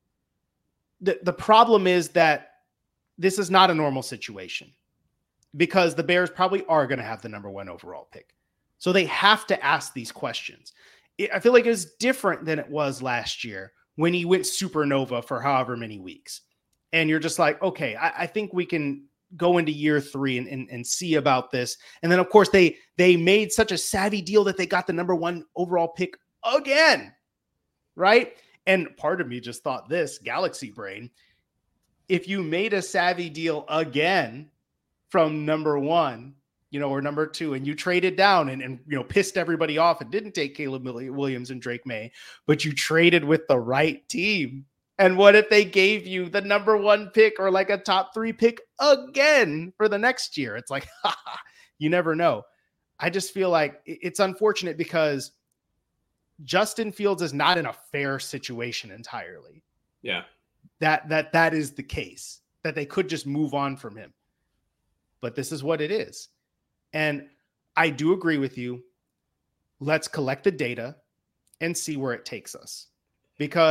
the problem is that this is not a normal situation, because the Bears probably are going to have the number 1 overall pick. So they have to ask these questions. I feel like it was different than it was last year when he went supernova for however many weeks. And you're just like, okay, I think we can go into year 3 and see about this. And then, of course, they made such a savvy deal that they got the number 1 overall pick again, right? And part of me just thought this, galaxy brain, if you made a savvy deal again from number 1, or number 2, and you traded down and pissed everybody off and didn't take Caleb Williams and Drake May, but you traded with the right team. And what if they gave you the number 1 pick or like a top 3 pick again for the next year? It's like, you never know. I just feel like it's unfortunate because Justin Fields is not in a fair situation entirely. Yeah. That is the case, that they could just move on from him. But this is what it is. And I do agree with you. Let's collect the data and see where it takes us. Because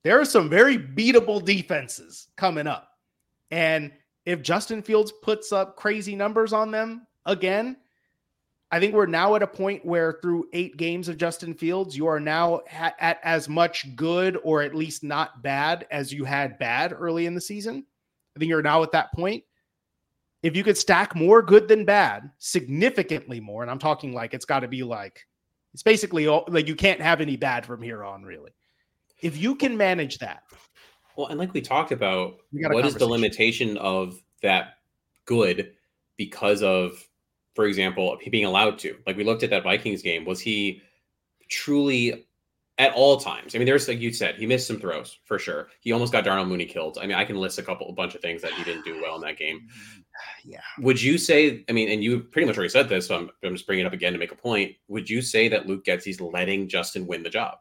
There are some very beatable defenses coming up. And if Justin Fields puts up crazy numbers on them again, I think we're now at a point where through 8 games of Justin Fields, you are now at as much good or at least not bad as you had bad early in the season. I think you're now at that point. If you could stack more good than bad, significantly more, and I'm talking like it's got to be like, it's basically like you can't have any bad from here on, really. If you can manage that. Well, and like we talked about, what is the limitation of that good because of, for example, being allowed to? Like we looked at that Vikings game. Was he truly at all times? I mean, there's, like you said, he missed some throws for sure. He almost got Darnell Mooney killed. I mean, I can list a bunch of things that he didn't do well in that game. Yeah. Would you say, I mean, and you pretty much already said this, so I'm just bringing it up again to make a point. Would you say that Luke Getsy's letting Justin win the job?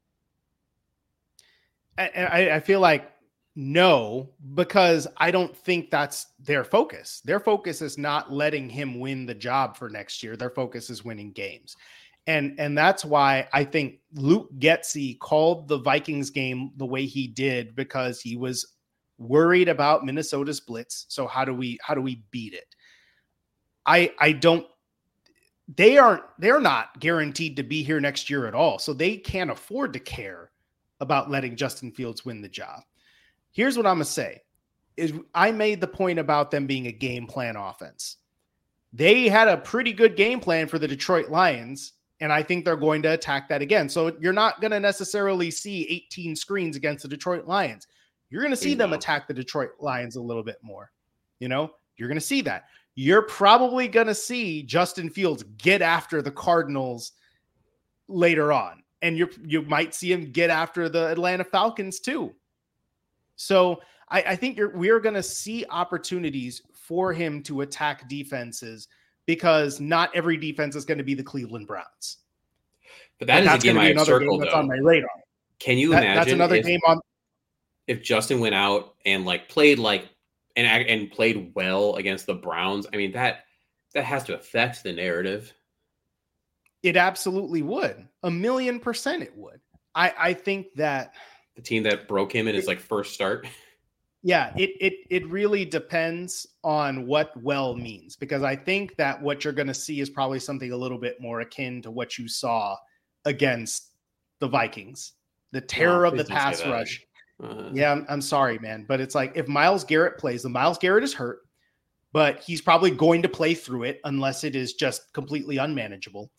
I feel like no, because I don't think that's their focus. Their focus is not letting him win the job for next year. Their focus is winning games. And that's why I think Luke Getsy called the Vikings game the way he did, because he was worried about Minnesota's blitz. So how do we beat it? They're not guaranteed to be here next year at all. So they can't afford to care about letting Justin Fields win the job. Here's what I'm going to say is I made the point about them being a game plan offense. They had a pretty good game plan for the Detroit Lions, and I think they're going to attack that again. So you're not going to necessarily see 18 screens against the Detroit Lions. You're going to see them attack the Detroit Lions a little bit more. You know, you're going to see that. You're probably going to see Justin Fields get after the Cardinals later on. And you might see him get after the Atlanta Falcons too. So I think we're going to see opportunities for him to attack defenses, because not every defense is going to be the Cleveland Browns. But that's a game I have circled, that's on my radar. Can you imagine? That's another game on. If Justin went out and played and played well against the Browns, I mean that has to affect the narrative. It absolutely would. 1,000,000% it would. I think that the team that broke him in his first start. Yeah, it really depends on what well means, because I think that what you're going to see is probably something a little bit more akin to what you saw against the Vikings, the terror of the pass rush. Yeah, I'm sorry, man, but it's like if Myles Garrett plays, the Myles Garrett is hurt, but he's probably going to play through it unless it is just completely unmanageable.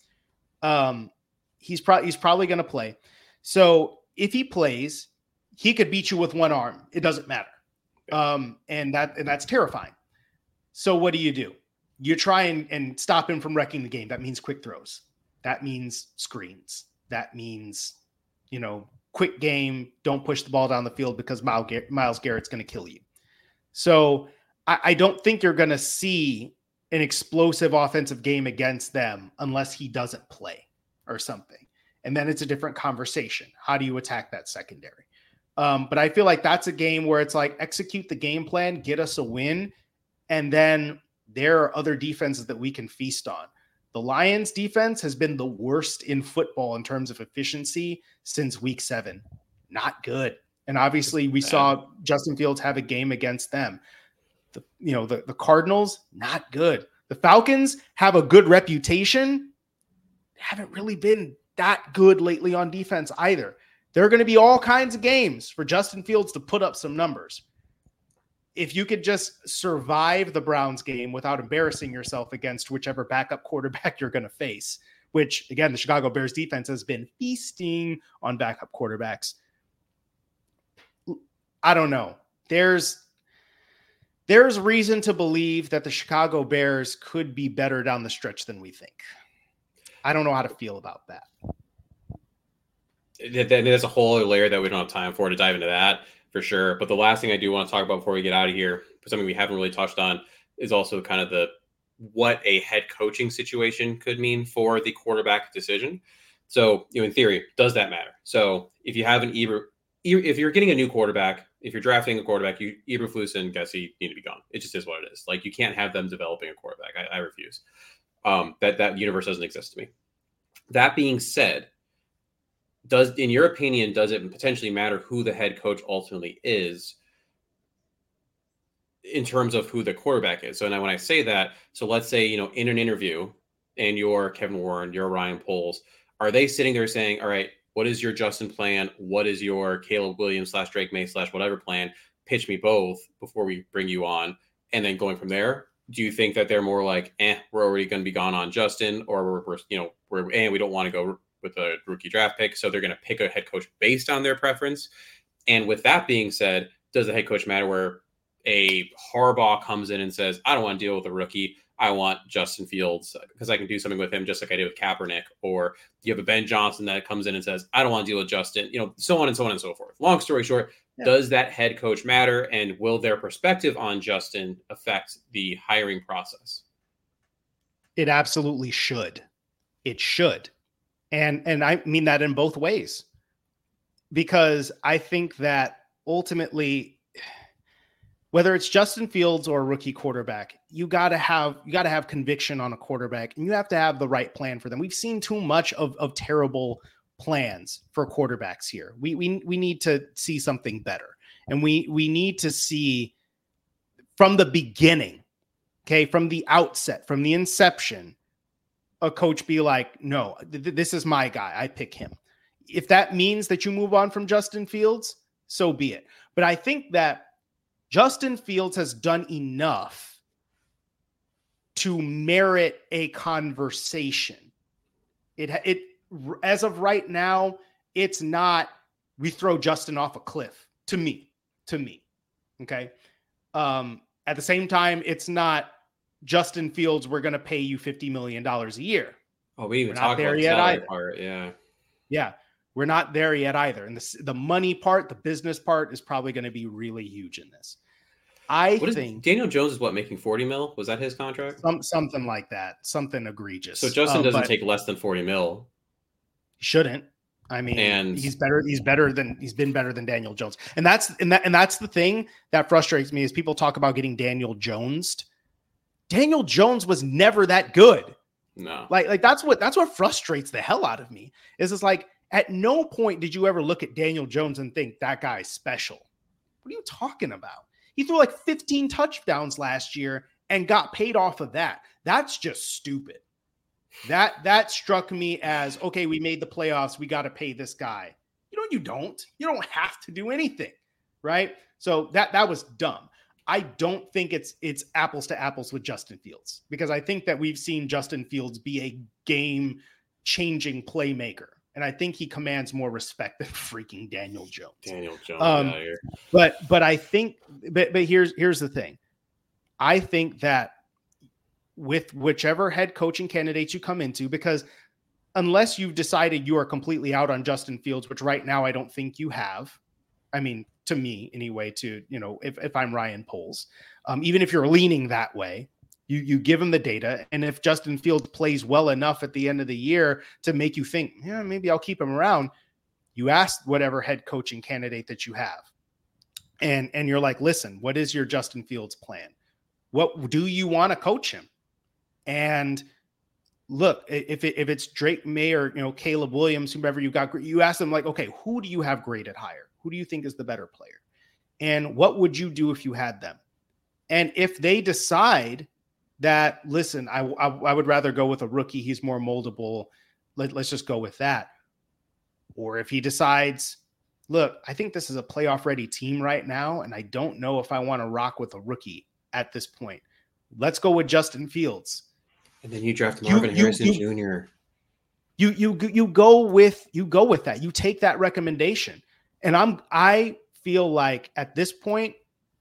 He's probably going to play. So if he plays, he could beat you with one arm. It doesn't matter. And that's terrifying. So what do? You try and stop him from wrecking the game. That means quick throws. That means screens. That means, quick game. Don't push the ball down the field because Myles Garrett's going to kill you. So I don't think you're going to see an explosive offensive game against them unless he doesn't play or something. And then it's a different conversation. How do you attack that secondary? But I feel like that's a game where it's like execute the game plan, get us a win, and then there are other defenses that we can feast on. The Lions defense has been the worst in football in terms of efficiency since week 7. Not good. And obviously we saw Justin Fields have a game against them. The Cardinals, not good. The Falcons have a good reputation. They haven't really been that good lately on defense either. There are going to be all kinds of games for Justin Fields to put up some numbers. If you could just survive the Browns game without embarrassing yourself against whichever backup quarterback you're going to face, which, again, the Chicago Bears defense has been feasting on backup quarterbacks. I don't know. There's reason to believe that the Chicago Bears could be better down the stretch than we think. I don't know how to feel about that. There's a whole other layer that we don't have time for to dive into that for sure. But the last thing I do want to talk about before we get out of here, something we haven't really touched on, is also kind of what a head coaching situation could mean for the quarterback decision. So, in theory, does that matter? So if you have if you're getting a new quarterback, if you're drafting a quarterback, Eberflus and Getsy need to be gone. It just is what it is. You can't have them developing a quarterback. I refuse. That universe doesn't exist to me. That being said, in your opinion, does it potentially matter who the head coach ultimately is in terms of who the quarterback is? So now when I say that, so let's say, in an interview and you're Kevin Warren, you're Ryan Poles, are they sitting there saying, all right, what is your Justin plan? What is your Caleb Williams / Drake May / whatever plan? Pitch me both before we bring you on. And then going from there, do you think that they're more like, we're already going to be gone on Justin, or we don't want to go with a rookie draft pick, so they're going to pick a head coach based on their preference? And with that being said, does the head coach matter where a Harbaugh comes in and says, I don't want to deal with a rookie, I want Justin Fields because I can do something with him just like I did with Kaepernick? Or you have a Ben Johnson that comes in and says, I don't want to deal with Justin, so on and so on and so forth. Long story short, does that head coach matter, and will their perspective on Justin affect the hiring process? It absolutely should. It should. And I mean that in both ways, because I think that ultimately, whether it's Justin Fields or a rookie quarterback, you got to have conviction on a quarterback, and you have to have the right plan for them. We've seen too much of terrible plans for quarterbacks here. We need to see something better, and we need to see from the beginning, from the outset, from the inception, a coach be like, no, this is my guy. I pick him. If that means that you move on from Justin Fields, so be it. But I think that Justin Fields has done enough to merit a conversation. It as of right now, it's not, we throw Justin off a cliff to me. Okay. At the same time, it's not Justin Fields, we're going to pay you $50 million a year. Oh, we even talked about the salary part. Yeah. Yeah. We're not there yet either. And the money part, the business part is probably going to be really huge in this. I think Daniel Jones is making 40 mil. Was that his contract? Something like that. Something egregious. So Justin doesn't take less than 40 mil. He shouldn't. I mean, he's been better than Daniel Jones. And that's the thing that frustrates me is people talk about getting Daniel Jonesed. Daniel Jones was never that good. No. Like that's what frustrates the hell out of me. It's like, at no point did you ever look at Daniel Jones and think that guy's special. What are you talking about? He threw like 15 touchdowns last year and got paid off of that. That's just stupid. That struck me as, okay, we made the playoffs. We got to pay this guy. You don't. You don't have to do anything, right? So that was dumb. I don't think it's apples to apples with Justin Fields, because I think that we've seen Justin Fields be a game-changing playmaker. And I think he commands more respect than freaking Daniel Jones. But I think, but here's the thing. I think that with whichever head coaching candidates you come into, because unless you've decided you are completely out on Justin Fields, which right now I don't think you have. I mean, to me anyway, if I'm Ryan Poles, even if you're leaning that way, you give him the data. And if Justin Fields plays well enough at the end of the year to make you think, yeah, maybe I'll keep him around, you ask whatever head coaching candidate that you have. And you're like, listen, what is your Justin Fields plan? What do you want to coach him? And look, if it's Drake May or, Caleb Williams, whoever you got, you ask them like, okay, who do you have graded higher? Who do you think is the better player? And what would you do if you had them? And if they decide that, listen, I would rather go with a rookie, he's more moldable, let's just go with that. Or if he decides, look, I think this is a playoff ready team right now, and I don't know if I want to rock with a rookie at this point, let's go with Justin Fields. And then you draft Marvin Harrison Jr. You go with that. You take that recommendation. And I feel like at this point,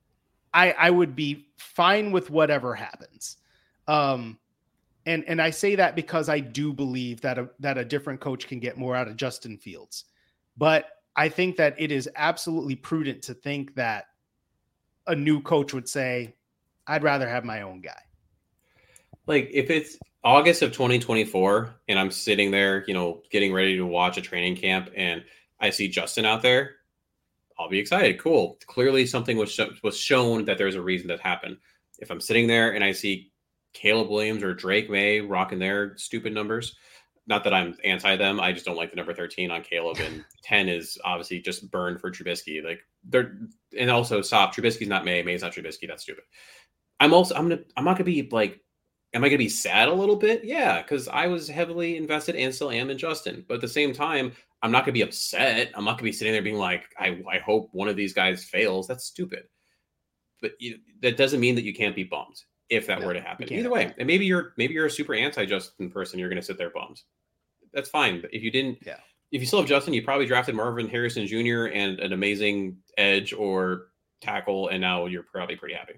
I would be fine with whatever happens. And I say that because I do believe that a different coach can get more out of Justin Fields. But I think that it is absolutely prudent to think that a new coach would say, I'd rather have my own guy. Like if it's August of 2024 and I'm sitting there, getting ready to watch a training camp and I see Justin out there, I'll be excited. Cool. Clearly something was shown that there's a reason that happened. If I'm sitting there and I see Caleb Williams or Drake May rocking their stupid numbers, not that I'm anti them. I just don't like the number 13 on Caleb, and 10 is obviously just burned for Trubisky. Like and also stop. Trubisky's not May. May's not Trubisky. That's stupid. I'm not gonna be like, am I gonna be sad a little bit? Yeah, because I was heavily invested and still am in Justin. But at the same time, I'm not gonna be upset. I'm not gonna be sitting there being like, I hope one of these guys fails. That's stupid. But that doesn't mean that you can't be bummed if that were to happen. Either way, and maybe you're a super anti-Justin person. You're gonna sit there bummed. That's fine. But if you didn't, if you still have Justin, you probably drafted Marvin Harrison Jr. and an amazing edge or tackle, and now you're probably pretty happy.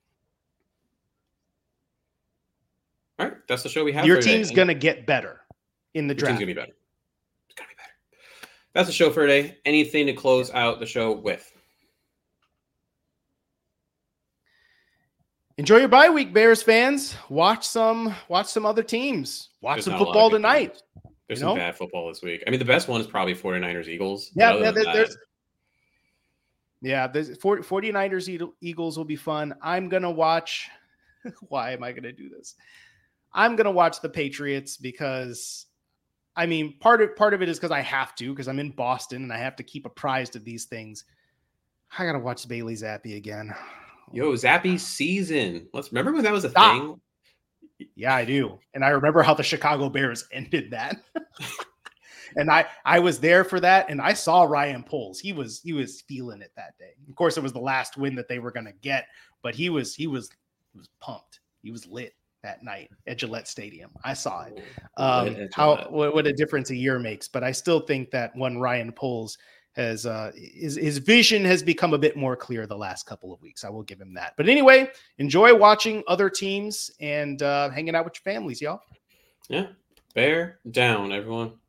All right, that's the show we have. Your team's going to get better in the draft. Your team's going to be better. It's going to be better. That's the show for today. Anything to close out the show with? Enjoy your bye week, Bears fans. Watch some other teams. Watch some football tonight. There's some bad football this week. I mean, the best one is probably 49ers Eagles. Yeah, there's 49ers Eagles will be fun. I'm going to watch. Why am I going to do this? I'm going to watch the Patriots because, I mean, part of it is because I have to, because I'm in Boston and I have to keep apprised of these things. I got to watch Bailey Zappi again. Yo, Zappi season. Let's remember when that was a thing. Yeah, I do. And I remember how the Chicago Bears ended that. And I was there for that. And I saw Ryan Poles. He was feeling it that day. Of course, it was the last win that they were going to get, but he was pumped. He was lit that night at Gillette Stadium. I saw it. What a difference a year makes. But I still think that when Ryan Poles has his vision has become a bit more clear the last couple of weeks. I will give him that. But anyway, enjoy watching other teams and hanging out with your families, y'all. Yeah. Bear down, everyone.